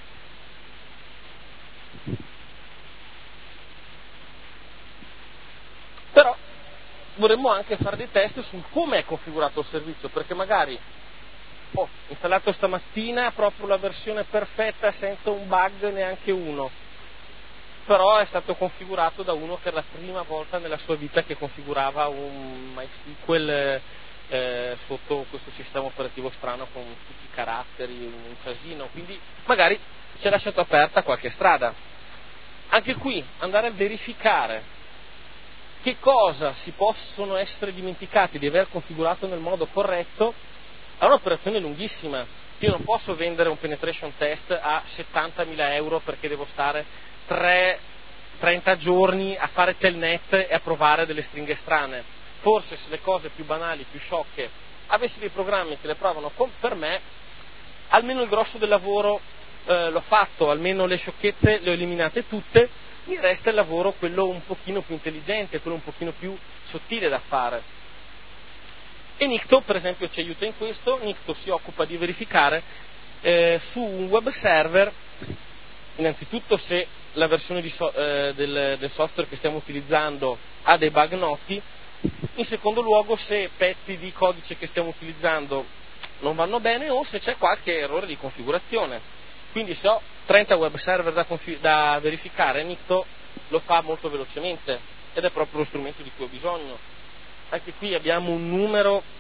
Speaker 1: Però vorremmo anche fare dei test su come è configurato il servizio, perché magari ho installato stamattina proprio la versione perfetta senza un bug neanche uno, però è stato configurato da uno che era la prima volta nella sua vita che configurava un MySQL eh, sotto questo sistema operativo strano con tutti i caratteri, un casino, quindi magari ci ha lasciato aperta qualche strada. Anche qui andare a verificare che cosa si possono essere dimenticati di aver configurato nel modo corretto è un'operazione lunghissima. Io non posso vendere un penetration test a settantamila euro perché devo stare tre, trenta giorni a fare telnet e a provare delle stringhe strane. Forse se le cose più banali, più sciocche, avessi dei programmi che le provano con, per me, almeno il grosso del lavoro eh, l'ho fatto, almeno le sciocchezze le ho eliminate tutte, mi resta il lavoro quello un pochino più intelligente, quello un pochino più sottile da fare. E Nikto per esempio ci aiuta in questo. Nikto si occupa di verificare eh, su un web server innanzitutto se la versione di so- eh, del, del software che stiamo utilizzando ha dei bug noti, in secondo luogo se pezzi di codice che stiamo utilizzando non vanno bene o se c'è qualche errore di configurazione. Quindi se ho trenta web server da, confi- da verificare, Nikto lo fa molto velocemente ed è proprio lo strumento di cui ho bisogno. Anche qui abbiamo un numero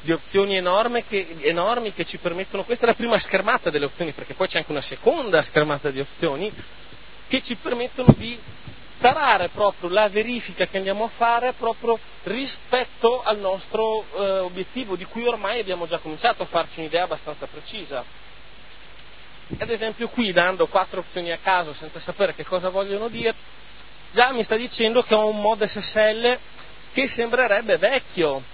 Speaker 1: di opzioni enorme che, enormi che ci permettono, questa è la prima schermata delle opzioni, perché poi c'è anche una seconda schermata di opzioni che ci permettono di tarare proprio la verifica che andiamo a fare proprio rispetto al nostro eh, obiettivo, di cui ormai abbiamo già cominciato a farci un'idea abbastanza precisa. Ad esempio qui, dando quattro opzioni a caso senza sapere che cosa vogliono dire, già mi sta dicendo che ho un mod S S L che sembrerebbe vecchio.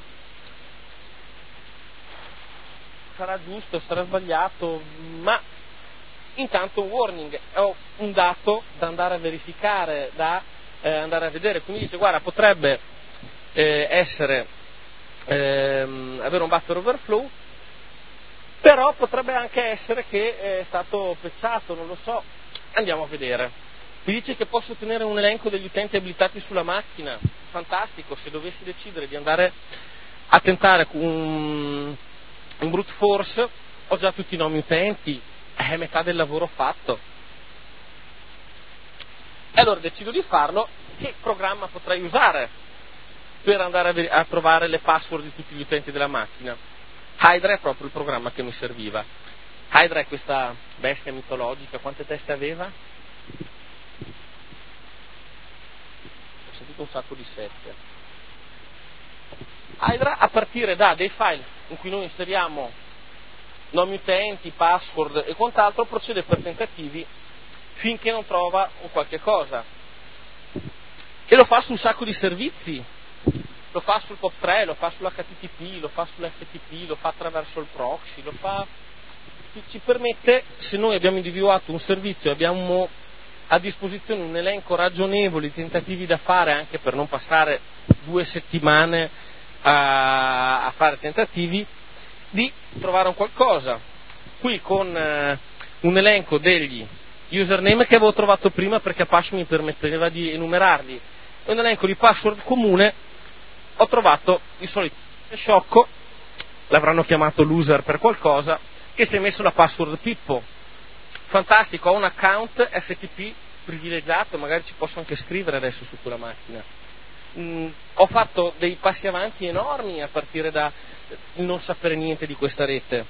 Speaker 1: Sarà giusto, sarà sbagliato, ma intanto un warning, ho un dato da andare a verificare, da eh, andare a vedere. Quindi dice, guarda, potrebbe eh, essere ehm, avere un buffer overflow, però potrebbe anche essere che è stato pezzato, non lo so, andiamo a vedere. Mi dice che posso ottenere un elenco degli utenti abilitati sulla macchina, fantastico. Se dovessi decidere di andare a tentare un, un brute force, ho già tutti i nomi utenti, è metà del lavoro fatto. E allora decido di farlo. Che programma potrei usare per andare a, ver- a trovare le password di tutti gli utenti della macchina? Hydra è proprio il programma che mi serviva. Hydra è questa bestia mitologica. Quante teste aveva? Ho sentito un sacco di sette. Hydra, a partire da dei file in cui noi inseriamo nomi utenti, password e quant'altro, procede per tentativi finché non trova un qualche cosa. E lo fa su un sacco di servizi. Lo fa sul POP tre, lo fa sull'H T T P, lo fa sull'F T P, lo fa attraverso il proxy, lo fa... Ci permette, se noi abbiamo individuato un servizio e abbiamo a disposizione un elenco ragionevole di tentativi da fare, anche per non passare due settimane a, a fare tentativi, di trovare un qualcosa. Qui con eh, un elenco degli username che avevo trovato prima, perché Apache mi permetteva di enumerarli, e un elenco di password comune, ho trovato il solito sciocco, l'avranno chiamato loser per qualcosa, che si è messo la password Pippo. Fantastico, ho un account F T P privilegiato, magari ci posso anche scrivere adesso su quella macchina. Mm, ho fatto dei passi avanti enormi a partire da non sapere niente di questa rete.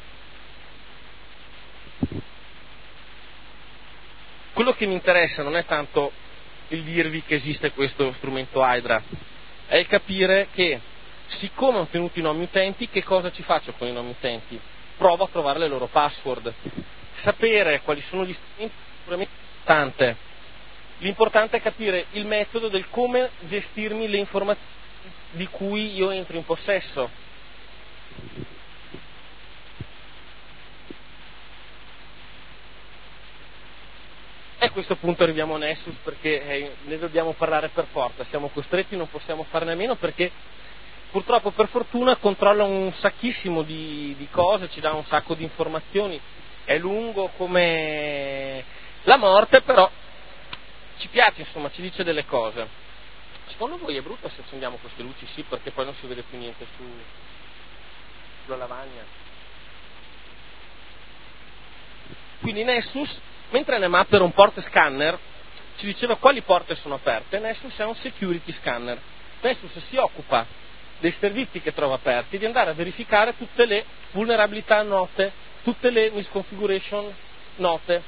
Speaker 1: Quello che mi interessa non è tanto il dirvi che esiste questo strumento Hydra, è il capire che, siccome ho ottenuto i nomi utenti, che cosa ci faccio con i nomi utenti? Provo a trovare le loro password. Sapere quali sono gli strumenti è sicuramente importante. L'importante è capire il metodo del come gestirmi le informazioni di cui io entro in possesso. E a questo punto arriviamo a Nessus, perché eh, ne dobbiamo parlare per forza, siamo costretti, non possiamo farne a meno, perché purtroppo, per fortuna, controlla un sacchissimo di, di cose, ci dà un sacco di informazioni, è lungo come la morte, però ci piace, insomma, ci dice delle cose. Secondo voi è brutto se accendiamo queste luci? Sì, perché poi non si vede più niente su, sulla lavagna. Quindi Nessus, mentre Nmap era un port scanner, ci diceva quali porte sono aperte. Nessus è un security scanner. Nessus si occupa dei servizi che trova aperti, di andare a verificare tutte le vulnerabilità note, tutte le misconfiguration note.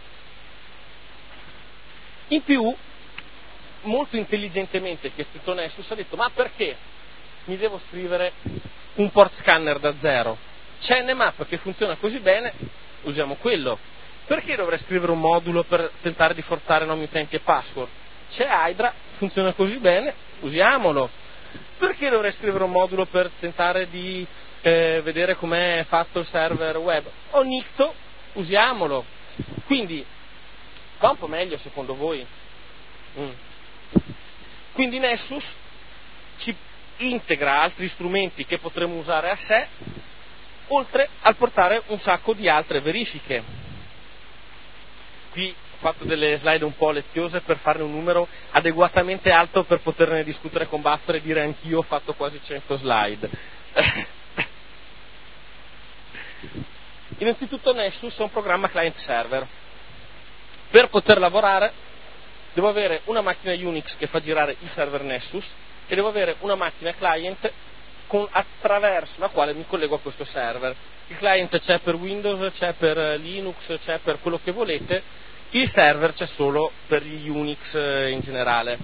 Speaker 1: In più, molto intelligentemente, chi ha scritto Nessus ha detto: ma perché mi devo scrivere un port scanner da zero? C'è Nmap che funziona così bene, usiamo quello. Perché dovrei scrivere un modulo per tentare di forzare nomi utenti e password? C'è Hydra, funziona così bene, usiamolo. Perché dovrei scrivere un modulo per tentare di eh, vedere com'è fatto il server web? Ho Nikto, usiamolo. Quindi va un po' meglio secondo voi? Mm. Quindi Nessus ci integra altri strumenti che potremmo usare a sé, oltre al portare un sacco di altre verifiche. Qui ho fatto delle slide un po' leziose per farne un numero adeguatamente alto per poterne discutere con Buffer e dire anch'io ho fatto quasi cento slide. Innanzitutto Nessus è un programma client-server. Per poter lavorare devo avere una macchina Unix che fa girare il server Nessus e devo avere una macchina client con, attraverso la quale mi collego a questo server. Il client c'è per Windows, c'è per Linux, c'è per quello che volete, il server c'è solo per gli Unix in generale.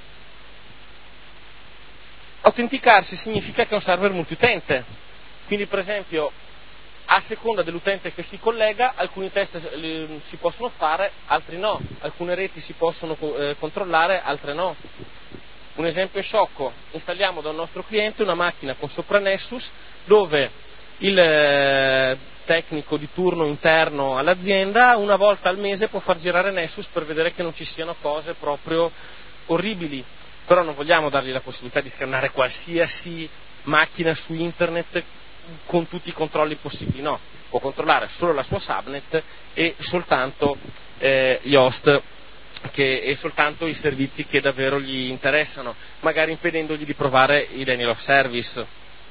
Speaker 1: Autenticarsi significa che è un server multiutente, quindi per esempio a seconda dell'utente che si collega alcuni test si possono fare, altri no, alcune reti si possono eh, controllare, altre no. Un esempio sciocco: installiamo da un nostro cliente una macchina con sopra Nessus dove il eh, tecnico di turno interno all'azienda una volta al mese può far girare Nessus per vedere che non ci siano cose proprio orribili, però non vogliamo dargli la possibilità di scannare qualsiasi macchina su internet con tutti i controlli possibili, no, può controllare solo la sua subnet e soltanto eh, gli host che, e soltanto i servizi che davvero gli interessano, magari impedendogli di provare i denial of service.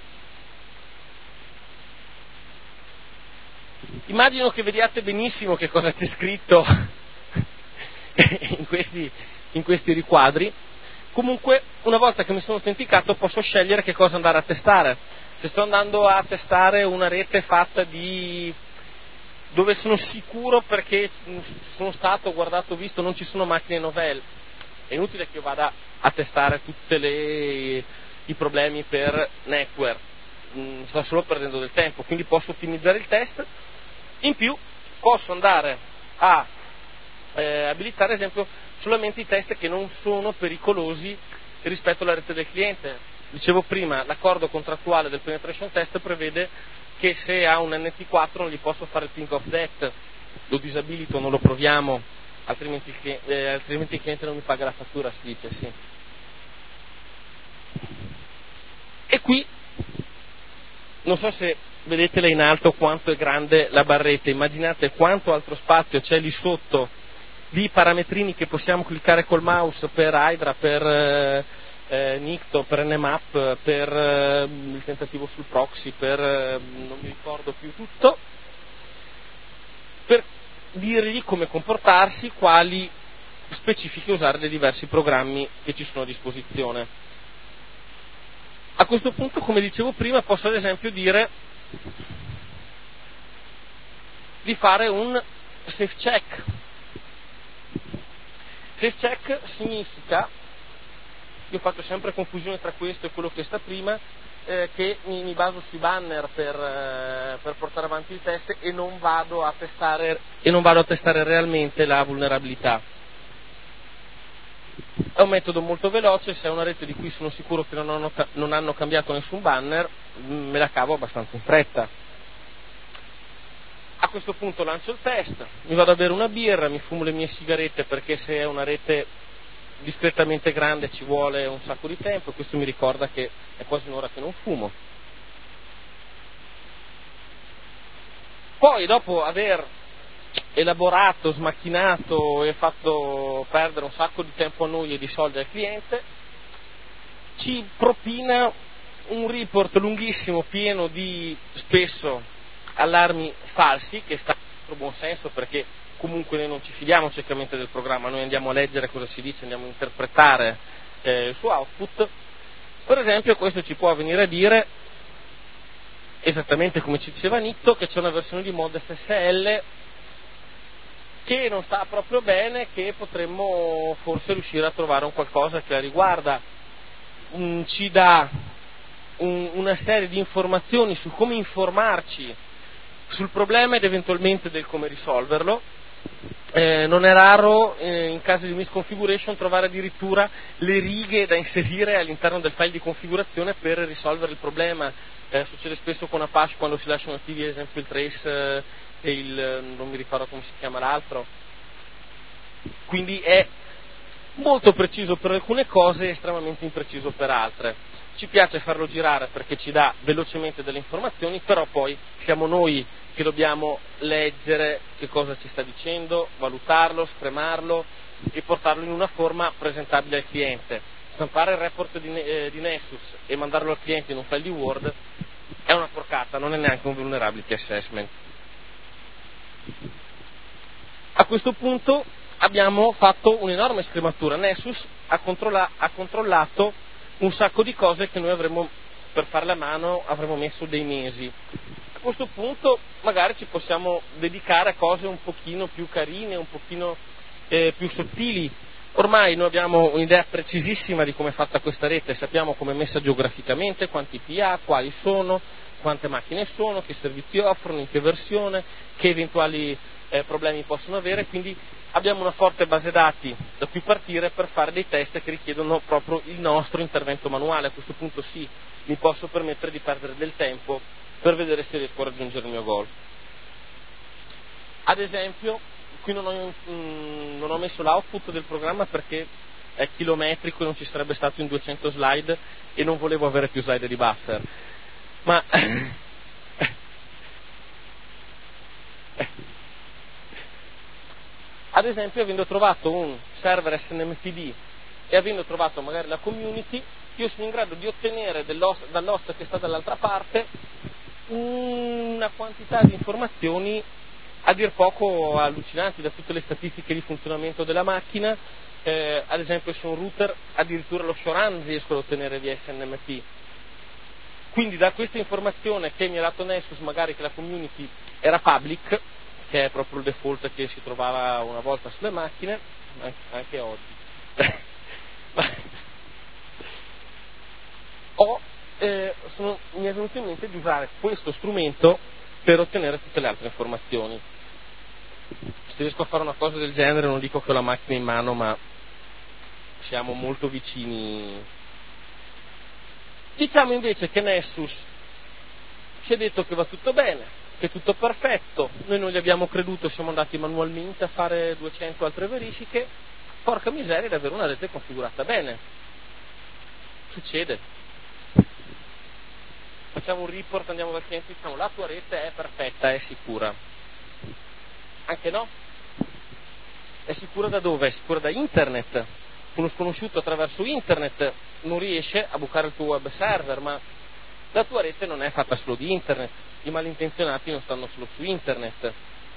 Speaker 1: Immagino che vediate benissimo che cosa c'è scritto in questi, in questi riquadri. Comunque, una volta che mi sono autenticato posso scegliere che cosa andare a testare. Se sto andando a testare una rete fatta di dove sono sicuro perché sono stato, guardato, visto, non ci sono macchine Novell, è inutile che io vada a testare tutti i problemi per network, mm, sto solo perdendo del tempo, quindi posso ottimizzare il test. In più posso andare a eh, abilitare, ad esempio, solamente i test che non sono pericolosi rispetto alla rete del cliente. Dicevo prima, l'accordo contrattuale del penetration test prevede che se ha un N T quattro non gli posso fare il ping of death, lo disabilito, non lo proviamo, altrimenti il cliente, eh, altrimenti il cliente non mi paga la fattura, si dice, sì. E qui, non so se vedete là in alto quanto è grande la barretta, immaginate quanto altro spazio c'è lì sotto di parametrini che possiamo cliccare col mouse per Hydra, per eh, eh, Nicto, per Nmap, per eh, il tentativo sul proxy, per eh, non mi ricordo più tutto, per dirgli come comportarsi, quali specifiche usare dei diversi programmi che ci sono a disposizione. A questo punto, come dicevo prima, posso ad esempio dire di fare un safe check. Safe check significa, io faccio sempre confusione tra questo e quello che sta prima, eh, che mi, mi baso sui banner per, eh, per portare avanti il test e non vado a testare e non vado a testare realmente la vulnerabilità. È un metodo molto veloce, se è una rete di cui sono sicuro che non hanno, non hanno cambiato nessun banner, me la cavo abbastanza in fretta. A questo punto lancio il test, mi vado a bere una birra, mi fumo le mie sigarette, perché se è una rete discretamente grande ci vuole un sacco di tempo, e questo mi ricorda che è quasi un'ora che non fumo. Poi, dopo aver elaborato, smacchinato e fatto perdere un sacco di tempo a noi e di soldi al cliente, ci propina un report lunghissimo, pieno di, spesso, allarmi falsi, che sta nel nostro buon senso, perché comunque noi non ci fidiamo ciecamente del programma, noi andiamo a leggere cosa ci dice, andiamo a interpretare eh, il suo output. Per esempio, questo ci può venire a dire, esattamente come ci diceva Nicto, che c'è una versione di mod S S L che non sta proprio bene, che potremmo forse riuscire a trovare un qualcosa che la riguarda. Mm, ci dà un, una serie di informazioni su come informarci sul problema ed eventualmente del come risolverlo. Eh, non è raro eh, in caso di misconfiguration trovare addirittura le righe da inserire all'interno del file di configurazione per risolvere il problema. Eh, succede spesso con Apache quando si lasciano attivi ad esempio il trace eh, e il, non mi ricordo come si chiama l'altro. Quindi è molto preciso per alcune cose e estremamente impreciso per altre. Ci piace farlo girare perché ci dà velocemente delle informazioni, però poi siamo noi che dobbiamo leggere che cosa ci sta dicendo, valutarlo, scremarlo e portarlo in una forma presentabile al cliente. Stampare il report di, eh, di Nessus e mandarlo al cliente in un file di Word è una porcata, non è neanche un vulnerability assessment. A questo punto abbiamo fatto un'enorme scrematura. Nessus ha, controlla- ha controllato un sacco di cose che noi avremmo per farla a mano avremmo messo dei mesi. A questo punto magari ci possiamo dedicare a cose un pochino più carine, un pochino eh, più sottili. Ormai noi abbiamo un'idea precisissima di come è fatta questa rete, sappiamo come è messa geograficamente, quanti I P ha, quali sono, quante macchine sono, che servizi offrono, in che versione, che eventuali eh, problemi possono avere, quindi abbiamo una forte base dati da cui partire per fare dei test che richiedono proprio il nostro intervento manuale. A questo punto sì, mi posso permettere di perdere del tempo per vedere se riesco a raggiungere il mio goal. Ad esempio, qui non ho, mh, non ho messo l'output del programma perché è chilometrico e non ci sarebbe stato in duecento slide e non volevo avere più slide di buffer. Ma ad esempio, avendo trovato un server S N M P D e avendo trovato magari la community, io sono in grado di ottenere dall'host che sta dall'altra parte una quantità di informazioni a dir poco allucinanti, da tutte le statistiche di funzionamento della macchina, eh, ad esempio su un router addirittura lo showrun riesco ad ottenere via S N M P. Quindi da questa informazione che mi ha dato Nessus, magari che la community era public, che è proprio il default che si trovava una volta sulle macchine, anche oggi, ho, eh, sono, mi è venuto in mente di usare questo strumento per ottenere tutte le altre informazioni. Se riesco a fare una cosa del genere, non dico che ho la macchina in mano, ma siamo molto vicini. Diciamo invece che Nessus ci ha detto che va tutto bene, che è tutto perfetto, noi non gli abbiamo creduto, siamo andati manualmente a fare duecento altre verifiche. Porca miseria, davvero una rete configurata bene. Succede. Facciamo un report, andiamo dal cliente e diciamo la tua rete è perfetta, è sicura. Anche no? È sicura da dove? È sicura da internet. Uno sconosciuto attraverso internet non riesce a bucare il tuo web server, ma la tua rete non è fatta solo di internet, i malintenzionati non stanno solo su internet.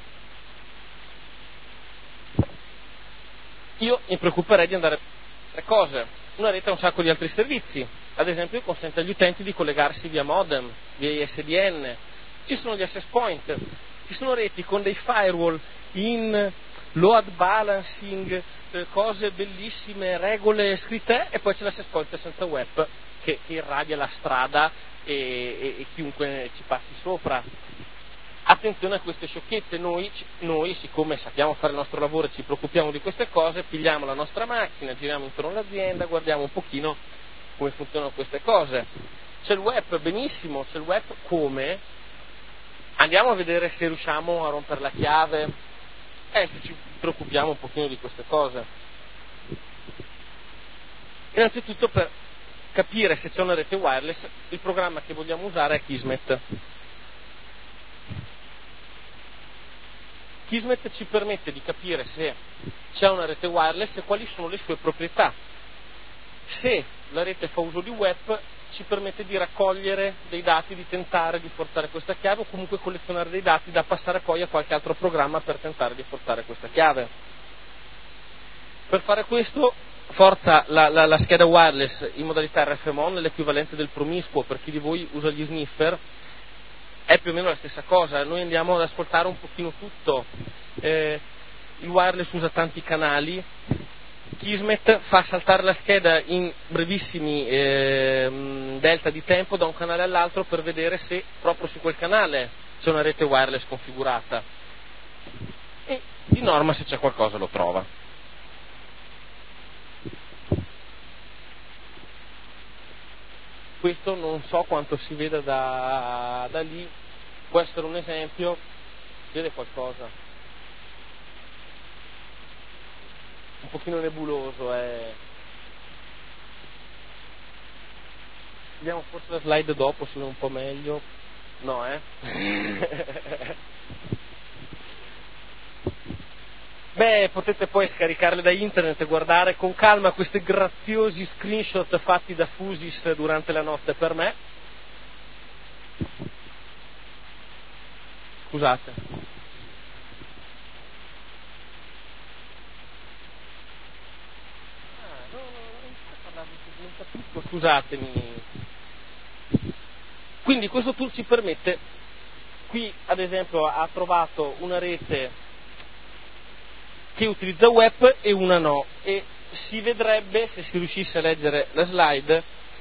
Speaker 1: Io mi preoccuperei di andare a tre cose. Una rete ha un sacco di altri servizi, ad esempio consente agli utenti di collegarsi via modem, via I S D N, ci sono gli access point, ci sono reti con dei firewall in load balancing, cose bellissime, regole scritte, e poi c'è l'access point senza web che, che irradia la strada e, e, e chiunque ci passi sopra. Attenzione a queste sciocchezze, noi, noi siccome sappiamo fare il nostro lavoro e ci preoccupiamo di queste cose, pigliamo la nostra macchina, giriamo intorno all'azienda, guardiamo un pochino come funzionano queste cose. C'è il web, benissimo, c'è il web come? Andiamo a vedere se riusciamo a rompere la chiave, eh, se ci preoccupiamo un pochino di queste cose. Innanzitutto, per capire se c'è una rete wireless, il programma che vogliamo usare è Kismet. Kismet ci permette di capire se c'è una rete wireless e quali sono le sue proprietà. Se la rete fa uso di web, ci permette di raccogliere dei dati, di tentare di forzare questa chiave, o comunque collezionare dei dati da passare poi a qualche altro programma per tentare di forzare questa chiave. Per fare questo forza la, la, la scheda wireless in modalità R F M O N, l'equivalente del promiscuo per chi di voi usa gli sniffer. È più o meno la stessa cosa, noi andiamo ad ascoltare un pochino tutto, eh, il wireless usa tanti canali, Kismet fa saltare la scheda in brevissimi eh, delta di tempo da un canale all'altro per vedere se proprio su quel canale c'è una rete wireless configurata, e di norma se c'è qualcosa lo trova. Questo non so quanto si veda da, da lì, può essere un esempio, si vede qualcosa? Un pochino nebuloso, eh. Vediamo forse la slide dopo, se vede un po' meglio. No, eh? Beh, potete poi scaricarle da internet e guardare con calma questi graziosi screenshot fatti da Fusis durante la notte per me. Scusate. Ah, no, no, non sto parlando, non capisco, scusatemi. Quindi questo tool ci permette, qui ad esempio ha trovato una rete che utilizza web e una no, e si vedrebbe, se si riuscisse a leggere la slide,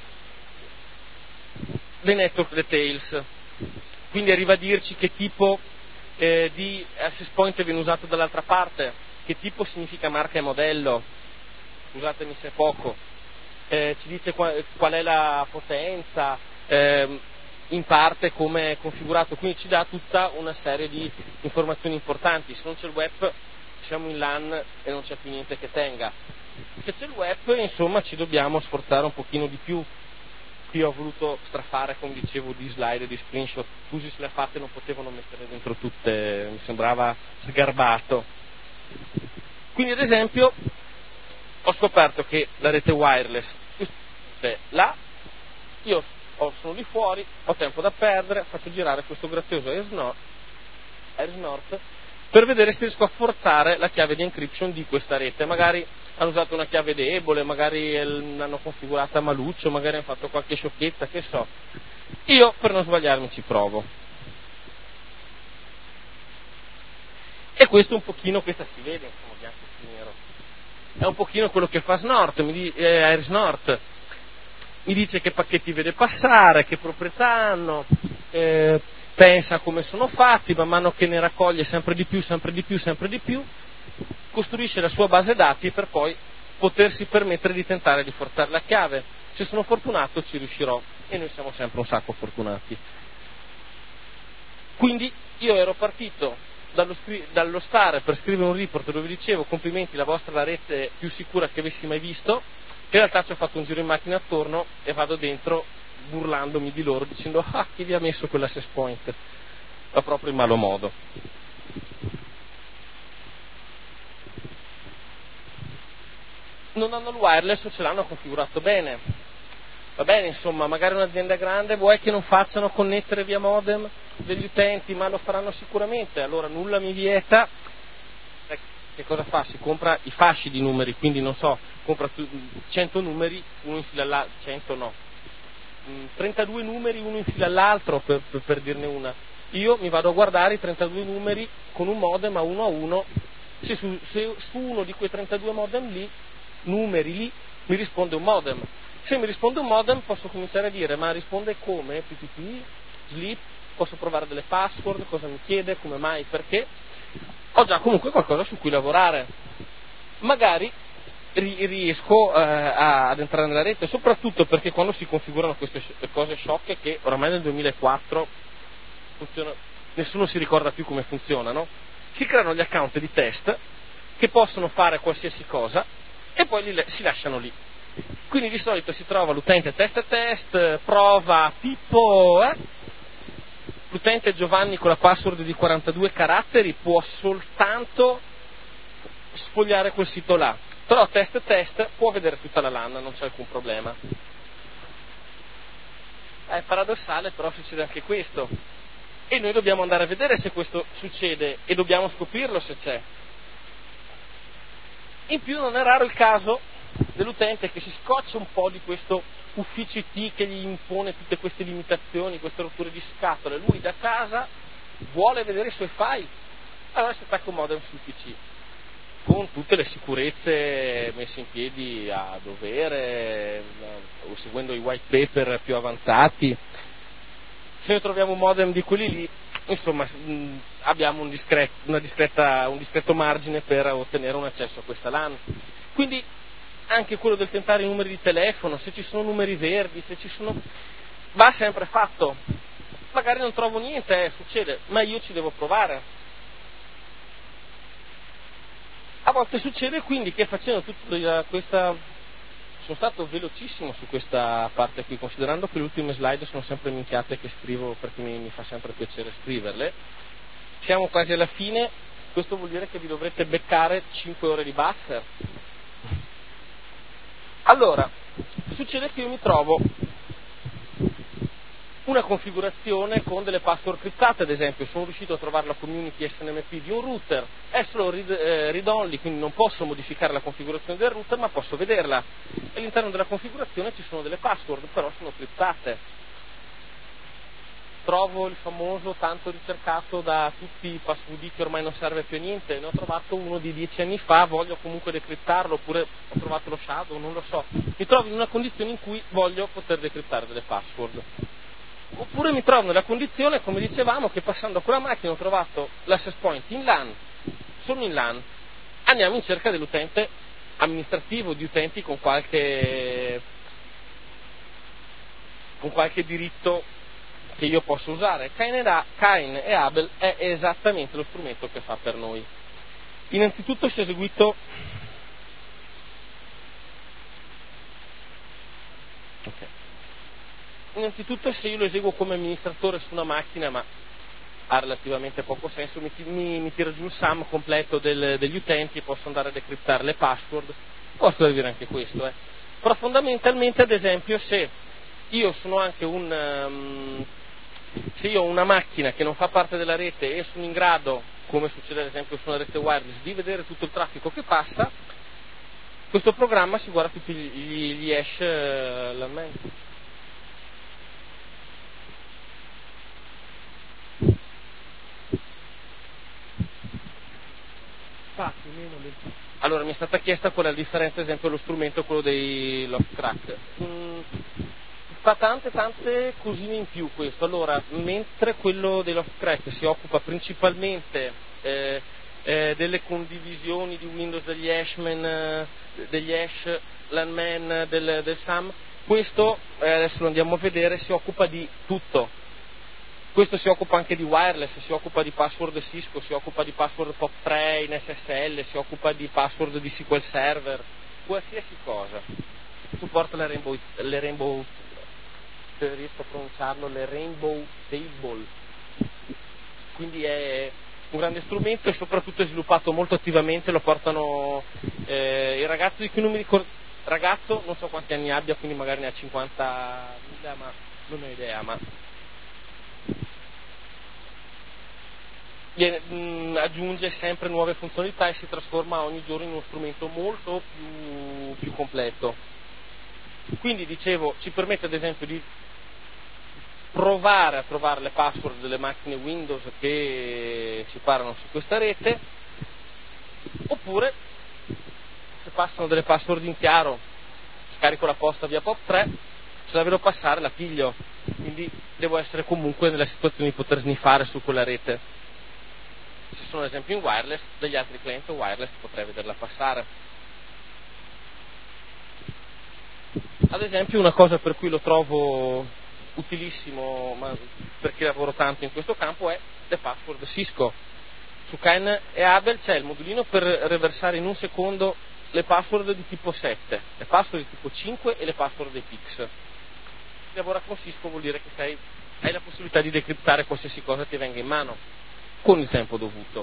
Speaker 1: dei network details. Quindi arriva a dirci che tipo eh, di access point viene usato dall'altra parte, che tipo significa marca e modello, scusatemi se è poco, eh, ci dice qual, qual è la potenza, eh, in parte come è configurato, quindi ci dà tutta una serie di informazioni importanti. Se non c'è il web siamo in LAN e non c'è più niente che tenga. Se c'è il web, insomma, ci dobbiamo sforzare un pochino di più. Qui ho voluto strafare, come dicevo, di slide e di screenshot, così se le fatte non potevano mettere dentro tutte, mi sembrava sgarbato. Quindi ad esempio ho scoperto che la rete wireless è là, io sono lì fuori, ho tempo da perdere, faccio girare questo grazioso AirSnort per vedere se riesco a forzare la chiave di encryption di questa rete. Magari hanno usato una chiave debole, magari l'hanno configurata maluccio, magari hanno fatto qualche sciocchezza, che so. Io, per non sbagliarmi, ci provo. E questo un pochino, questa si vede, insomma, bianco e nero. È un pochino quello che fa Snort, mi di, eh, AirSnort. Mi dice che pacchetti vede passare, che proprietà hanno, eh, pensa come sono fatti, man mano che ne raccoglie sempre di più, sempre di più, sempre di più, costruisce la sua base dati per poi potersi permettere di tentare di forzare la chiave. Se sono fortunato ci riuscirò, e noi siamo sempre un sacco fortunati. Quindi io ero partito dallo, dallo stare per scrivere un report dove dicevo: complimenti, la vostra è la rete più sicura che avessi mai visto. In realtà ci ho fatto un giro in macchina attorno e vado dentro burlandomi di loro, dicendo: ah, chi vi ha messo quell'access point? Ma proprio in malo modo. Non hanno il wireless o ce l'hanno configurato bene. Va bene, insomma, magari un'azienda grande vuoi che non facciano connettere via modem degli utenti, ma lo faranno sicuramente, allora nulla mi vieta. Che cosa fa? Si compra i fasci di numeri, quindi non so, compra cento numeri, uno in fila all'altro, cento no, trentadue numeri uno in fila all'altro, per, per, per dirne una. Io mi vado a guardare i trentadue numeri con un modem a uno a uno, se su, se su uno di quei trentadue modem lì, numeri lì, mi risponde un modem. Se mi risponde un modem posso cominciare a dire: ma risponde come? P P P, sleep, posso provare delle password, cosa mi chiede, come mai, perché. Ho già comunque qualcosa su cui lavorare. Magari riesco eh, ad entrare nella rete, soprattutto perché quando si configurano queste cose sciocche, che oramai nel duemilaquattro funziona, nessuno si ricorda più come funzionano, si creano gli account di test che possono fare qualsiasi cosa e poi li, si lasciano lì. Quindi di solito si trova l'utente test test, prova Pippo, eh? L'utente Giovanni con la password di quarantadue caratteri può soltanto sfogliare quel sito là, però test test può vedere tutta la LAN, non c'è alcun problema. È paradossale, però succede anche questo, e noi dobbiamo andare a vedere se questo succede e dobbiamo scoprirlo se c'è. In più non è raro il caso dell'utente che si scoccia un po' di questo ufficio I T che gli impone tutte queste limitazioni, queste rotture di scatole. Lui da casa vuole vedere i suoi file, allora si attacca un modem sul P C con tutte le sicurezze messe in piedi a dovere, o seguendo i white paper più avanzati. Se noi troviamo un modem di quelli lì, insomma, abbiamo un, discret, una discreta, un discreto margine per ottenere un accesso a questa LAN. Quindi anche quello del tentare i numeri di telefono, se ci sono numeri verdi, se ci sono, va sempre fatto. Magari non trovo niente, eh, succede, ma io ci devo provare. A volte succede quindi che facendo tutta questa, sono stato velocissimo su questa parte qui, considerando che le ultime slide sono sempre minchiate che scrivo perché mi, mi fa sempre piacere scriverle. Siamo quasi alla fine, questo vuol dire che vi dovrete beccare cinque ore di buffer. Allora, succede che io mi trovo una configurazione con delle password criptate, ad esempio. Sono riuscito a trovare la community S N M P di un router, è solo read, eh, read only, quindi non posso modificare la configurazione del router, ma posso vederla. E all'interno della configurazione ci sono delle password, però sono criptate. trovo il famoso tanto ricercato da tutti i password che ormai non serve più a niente, ne ho trovato uno di dieci anni fa, voglio comunque decriptarlo, oppure ho trovato lo shadow, non lo so, mi trovo in una condizione in cui voglio poter decriptare delle password. Oppure mi trovo nella condizione, come dicevamo, che passando con la macchina ho trovato l'access point in LAN, sono in LAN, andiamo in cerca dell'utente amministrativo, di utenti con qualche con qualche diritto che io posso usare. Kain e Abel è esattamente lo strumento che fa per noi. Innanzitutto si è eseguito okay. Innanzitutto se io lo eseguo come amministratore su una macchina, ma ha relativamente poco senso, mi, mi, mi tira giù il sum completo del, degli utenti e posso andare a decriptare le password, posso servire anche questo, eh. Però fondamentalmente, ad esempio, se io sono anche un um, se io ho una macchina che non fa parte della rete e sono in grado, come succede ad esempio su una rete wireless, di vedere tutto il traffico che passa, questo programma si guarda tutti gli, gli hash uh, LAN. Allora mi è stata chiesta qual è la differenza, ad esempio, lo strumento, quello dei lock crack. Mm, fa tante tante cosine in più questo. Allora, mentre quello dei lock crack si occupa principalmente eh, eh, delle condivisioni di Windows, degli hashman, eh, degli hash LAN del, del SAM, questo, eh, adesso lo andiamo a vedere, si occupa di tutto. Questo si occupa anche di wireless, si occupa di password Cisco, si occupa di password P O P tre in S S L, si occupa di password di S Q L Server, qualsiasi cosa. Supporta le Rainbow, le Rainbow, se riesco a pronunciarlo, le Rainbow Table. Quindi è un grande strumento e soprattutto è sviluppato molto attivamente, lo portano eh, il ragazzo di cui non mi ricordo, ragazzo, non so quanti anni abbia, quindi magari ne ha cinquantamila, ma non ho idea, ma Viene, mh, aggiunge sempre nuove funzionalità e si trasforma ogni giorno in uno strumento molto più, più completo. Quindi, dicevo, ci permette ad esempio di provare a trovare le password delle macchine Windows che si parlano su questa rete, oppure se passano delle password in chiaro, scarico la posta via P O P tre, se la vedo passare la piglio, quindi devo essere comunque nella situazione di poter sniffare su quella rete. Se sono ad esempio in wireless, degli altri clienti wireless potrei vederla passare. Ad esempio, una cosa per cui lo trovo utilissimo, ma perché lavoro tanto in questo campo, è le password Cisco. Su Kain e Abel c'è il modulino per reversare in un secondo le password di tipo sette, le password di tipo cinque e le password dei P I X. Se lavora con Cisco vuol dire che sei, hai la possibilità di decriptare qualsiasi cosa ti venga in mano con il tempo dovuto.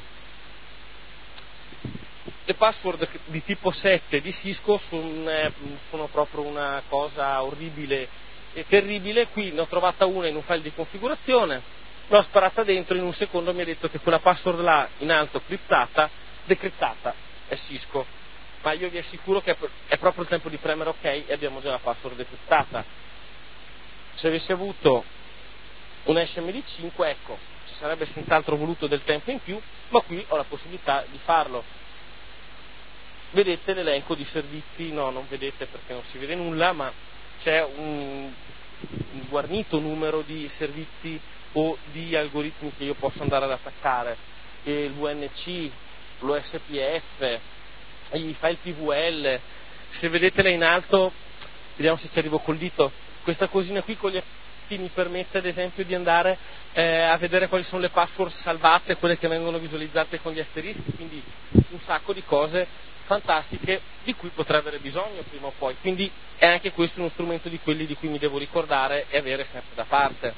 Speaker 1: Le password di tipo sette di Cisco sono, eh, sono proprio una cosa orribile e terribile. Qui ne ho trovata una in un file di configurazione, l'ho sparata dentro, in un secondo mi ha detto che quella password là in alto criptata, decriptata, è Cisco, ma io vi assicuro che è proprio il tempo di premere ok e abbiamo già la password decriptata. Se avessi avuto un hash M D cinque, ecco, ci sarebbe senz'altro voluto del tempo in più, ma qui ho la possibilità di farlo. Vedete l'elenco di servizi? No, non vedete perché non si vede nulla, ma c'è un, un guarnito numero di servizi o di algoritmi che io posso andare ad attaccare, il V N C, l'O S P F, i file P V L. Se vedete là in alto, vediamo se ci arrivo col dito, questa cosina qui con gli mi permette ad esempio di andare eh, a vedere quali sono le password salvate, quelle che vengono visualizzate con gli asterischi, quindi un sacco di cose fantastiche di cui potrei avere bisogno prima o poi, quindi è anche questo uno strumento di quelli di cui mi devo ricordare e avere sempre da parte.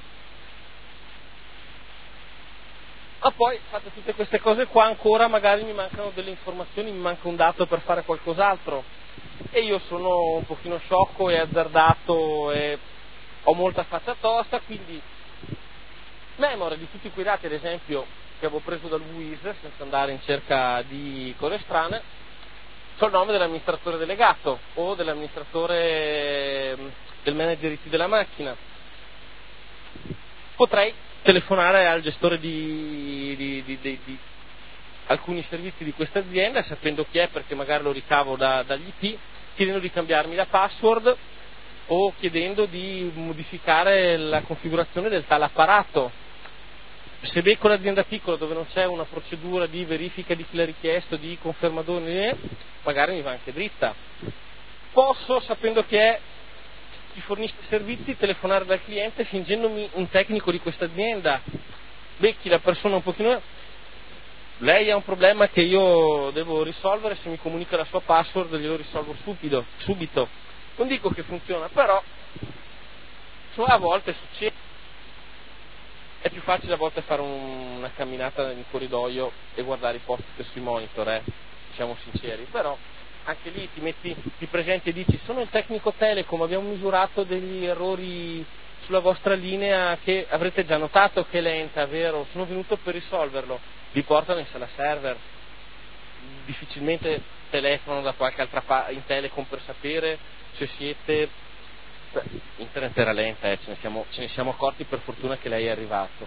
Speaker 1: Ma poi fatte tutte queste cose qua, ancora magari mi mancano delle informazioni, mi manca un dato per fare qualcos'altro e io sono un pochino sciocco e azzardato e ho molta faccia tosta, quindi memoria di tutti quei dati, ad esempio, che avevo preso dal W I S, senza andare in cerca di cose strane, c'ho il nome dell'amministratore delegato o dell'amministratore del manager I T della macchina. potrei telefonare al gestore di, di, di, di, di alcuni servizi di questa azienda, sapendo chi è, perché magari lo ricavo da, dagli I P, chiedendo di cambiarmi la password o chiedendo di modificare la configurazione del tale apparato. Se becco l'azienda piccola dove non c'è una procedura di verifica di chi l'ha richiesto, di confermadone, magari mi va anche dritta. Posso, sapendo che è chi fornisce servizi, telefonare dal cliente fingendomi un tecnico di questa azienda. Becchi la persona un pochino, lei ha un problema che io devo risolvere, se mi comunica la sua password glielo risolvo subito, subito. Non dico che funziona, però a volte succede. È più facile a volte fare un, una camminata in corridoio e guardare i post sui monitor, eh? Siamo sinceri, però anche lì ti metti, ti presenti e dici: sono il tecnico Telecom, abbiamo misurato degli errori sulla vostra linea che avrete già notato che è lenta, vero? Sono venuto per risolverlo. Vi portano in sala server, difficilmente telefonano da qualche altra parte in Telecom per sapere se siete. Beh, internet era lenta, eh, ce, ne siamo, ce ne siamo accorti, per fortuna che lei è arrivato.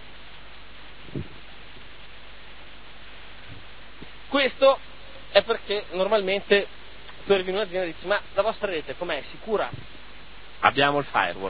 Speaker 1: Questo è perché normalmente tu arrivi in un'azienda e dici: ma la vostra rete com'è? Sicura? Abbiamo il firewall.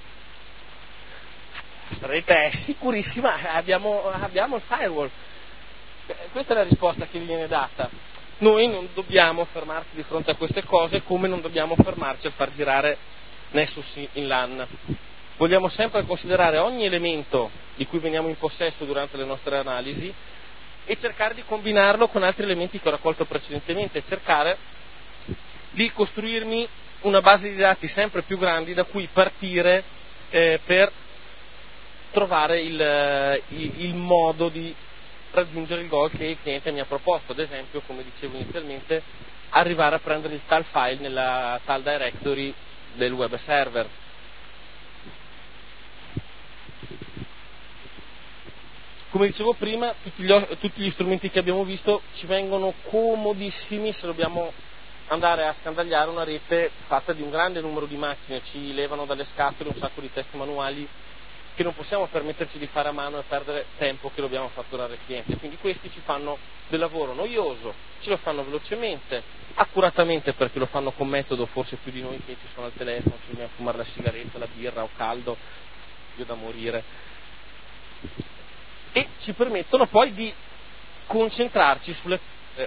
Speaker 1: La vostra rete è sicurissima, abbiamo, abbiamo il firewall. Questa è la risposta che viene data. Noi non dobbiamo fermarci di fronte a queste cose, come non dobbiamo fermarci a far girare Nessus in LAN. Vogliamo sempre considerare ogni elemento di cui veniamo in possesso durante le nostre analisi e cercare di combinarlo con altri elementi che ho raccolto precedentemente, e cercare di costruirmi una base di dati sempre più grandi da cui partire eh, per trovare il, il, il modo di raggiungere il goal che il cliente mi ha proposto. Ad esempio, come dicevo inizialmente, arrivare a prendere il tal file nella tal directory del web server. Come dicevo prima, tutti gli, tutti gli strumenti che abbiamo visto ci vengono comodissimi se dobbiamo andare a scandagliare una rete fatta di un grande numero di macchine, ci levano dalle scatole un sacco di testi manuali che non possiamo permetterci di fare a mano e perdere tempo che dobbiamo fatturare al cliente. Quindi questi ci fanno del lavoro noioso, ce lo fanno velocemente, accuratamente, perché lo fanno con metodo, forse più di noi che ci sono al telefono, ci dobbiamo fumare la sigaretta, la birra o caldo, io da morire, e ci permettono poi di concentrarci sulle eh,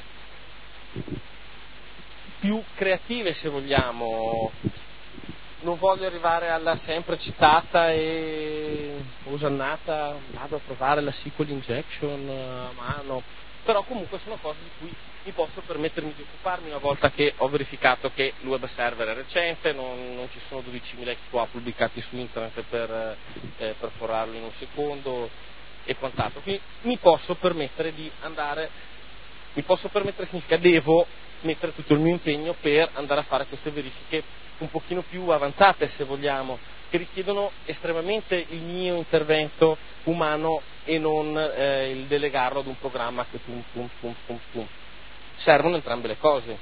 Speaker 1: più creative, se vogliamo. Non voglio arrivare alla sempre citata e osannata, vado a provare la S Q L injection a mano, però comunque sono cose di cui mi posso permettermi di occuparmi una volta che ho verificato che il web server è recente, non, non ci sono dodicimila exploit pubblicati su internet per, eh, per forarlo in un secondo e quant'altro. Quindi mi posso permettere di andare, mi posso permettere significa devo mettere tutto il mio impegno per andare a fare queste verifiche un pochino più avanzate, se vogliamo, che richiedono estremamente il mio intervento umano e non eh, il delegarlo ad un programma che pum pum pum pum pum. Servono entrambe le cose.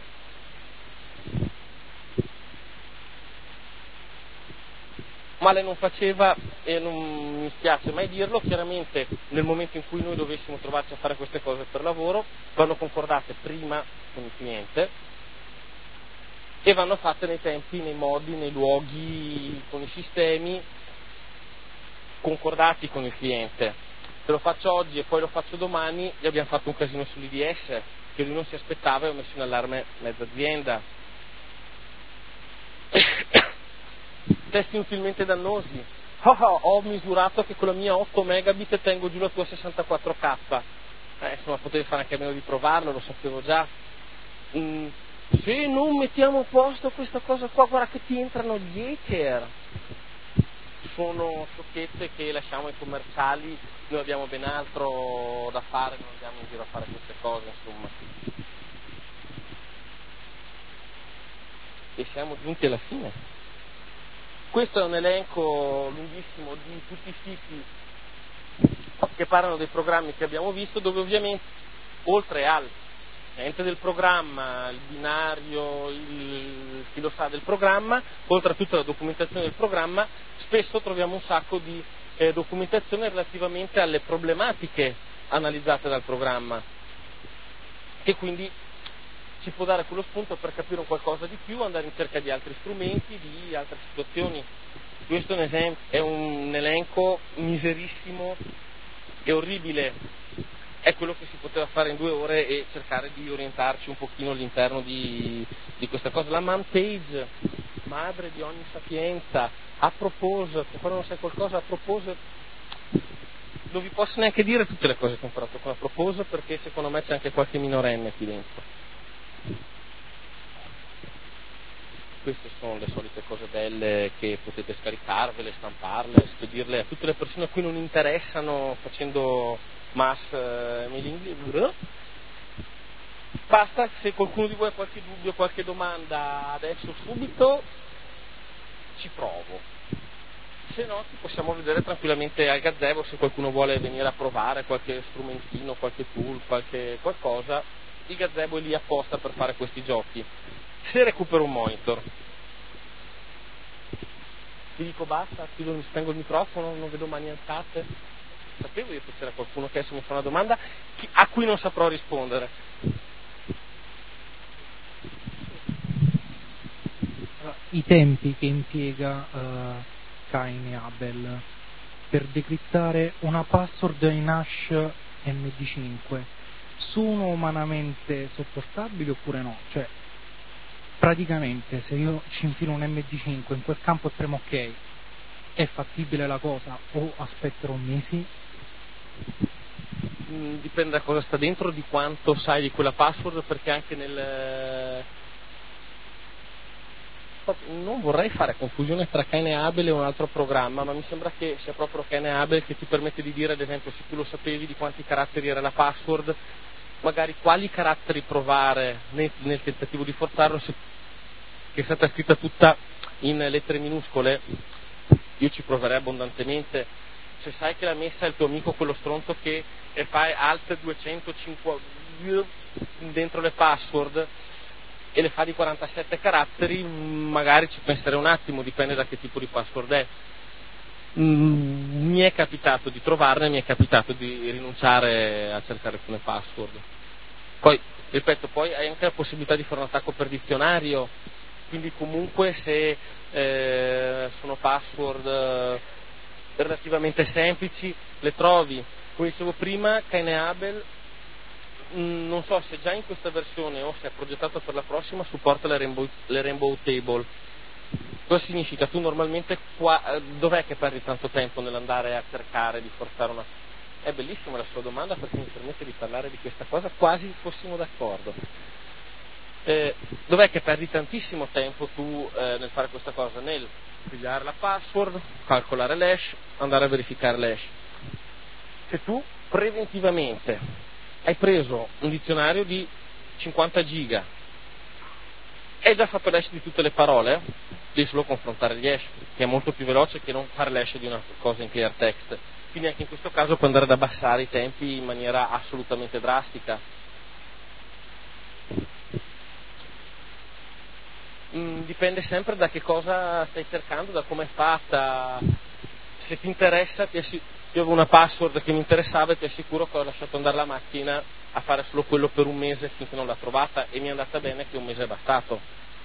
Speaker 1: Male non faceva, e non mi spiace mai dirlo, chiaramente nel momento in cui noi dovessimo trovarci a fare queste cose per lavoro vanno concordate prima con il cliente e vanno fatte nei tempi, nei modi, nei luoghi, con i sistemi concordati con il cliente. Se lo faccio oggi e poi lo faccio domani, gli abbiamo fatto un casino sull'I D S che lui non si aspettava e ho messo in allarme mezza azienda. Testi inutilmente dannosi. Oh, oh, ho misurato che con la mia otto megabit tengo giù la tua sessantaquattro K. Eh, insomma, potevi fare anche a meno di provarlo, lo sapevo già. Mm, se non mettiamo a posto questa cosa qua, guarda che ti entrano gli hacker. Sono sciocchezze che lasciamo ai commerciali, noi abbiamo ben altro da fare, non andiamo in giro a fare queste cose, insomma. E siamo giunti alla fine. Questo è un elenco lunghissimo di tutti i siti che parlano dei programmi che abbiamo visto, dove ovviamente oltre al ente del programma, il binario, il chi lo sa del programma, oltre a tutta la documentazione del programma, spesso troviamo un sacco di eh, documentazione relativamente alle problematiche analizzate dal programma, che quindi ci può dare quello spunto per capire un qualcosa di più, andare in cerca di altri strumenti, di altre situazioni. Questo è un, esempio, è un elenco miserissimo e orribile, è quello che si poteva fare in due ore e cercare di orientarci un pochino all'interno di, di questa cosa. La man page, madre di ogni sapienza, a proposito, quando non sai qualcosa a proposito, non vi posso neanche dire tutte le cose che ho imparato con a proposito, perché secondo me c'è anche qualche minorenne qui dentro. Queste sono le solite cose belle che potete scaricarvele, stamparle, spedirle a tutte le persone a cui non interessano, facendo mass eh, mailing. Basta, se qualcuno di voi ha qualche dubbio, qualche domanda adesso subito, ci provo. Se no ci possiamo vedere tranquillamente al gazebo, se qualcuno vuole venire a provare qualche strumentino, qualche tool, qualche qualcosa, il gazebo è lì apposta per fare questi giochi. Se recupero un monitor, vi dico basta, chiudo, mi spengo il microfono, non vedo mai nientate. Sapevo io che c'era qualcuno che adesso mi fa una domanda a cui non saprò rispondere.
Speaker 2: I tempi che impiega uh, Cain e Abel per decrittare una password in hash M D cinque sono umanamente sopportabili oppure no? Cioè, praticamente se io ci infilo un M D cinque in quel campo e premo ok, è fattibile la cosa o aspetterò mesi?
Speaker 1: Mm, dipende da cosa sta dentro, di quanto sai di quella password, perché anche nel... Non vorrei fare confusione tra Cain e Abel e un altro programma, ma mi sembra che sia proprio Cain e Abel che ti permette di dire, ad esempio, se tu lo sapevi di quanti caratteri era la password, magari quali caratteri provare nel, nel tentativo di forzarlo, se, che è stata scritta tutta in lettere minuscole, io ci proverei abbondantemente. Se sai che la messa è il tuo amico quello stronzo che fa alt duecentocinque dentro le password e le fa di quarantasette caratteri, magari ci penserei un attimo, dipende da che tipo di password è. Mm, mi è capitato di trovarne, mi è capitato di rinunciare a cercare alcune password. Poi, ripeto, poi hai anche la possibilità di fare un attacco per dizionario, quindi comunque se eh, sono password eh, relativamente semplici, le trovi. Come dicevo prima, Cain e Abel, mh, non so se già in questa versione o se è progettato per la prossima, supporta le rainbow, le rainbow table. Cosa significa? Tu normalmente qua, dov'è che perdi tanto tempo nell'andare a cercare di forzare una... È bellissima la sua domanda perché mi permette di parlare di questa cosa quasi fossimo d'accordo. Eh, dov'è che perdi tantissimo tempo tu eh, nel fare questa cosa? Nel pigliare la password, calcolare l'hash, andare a verificare l'hash. Se tu preventivamente hai preso un dizionario di cinquanta giga, hai già fatto l'hash di tutte le parole, devi solo confrontare gli hash, che è molto più veloce che non fare l'hash di una cosa in clear text. Quindi anche in questo caso puoi andare ad abbassare i tempi in maniera assolutamente drastica. Mm, dipende sempre da che cosa stai cercando, da come è fatta. Se ti interessa, ti assi- io avevo una password che mi interessava e ti assicuro che ho lasciato andare la macchina a fare solo quello per un mese finché non l'ha trovata, e mi è andata bene che un mese è bastato.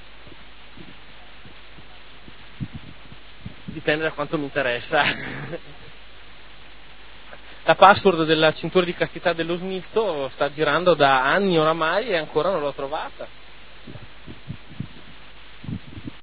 Speaker 1: Dipende da quanto mi interessa. La password della cintura di castità dello Smith sta girando da anni oramai e ancora non l'ho trovata.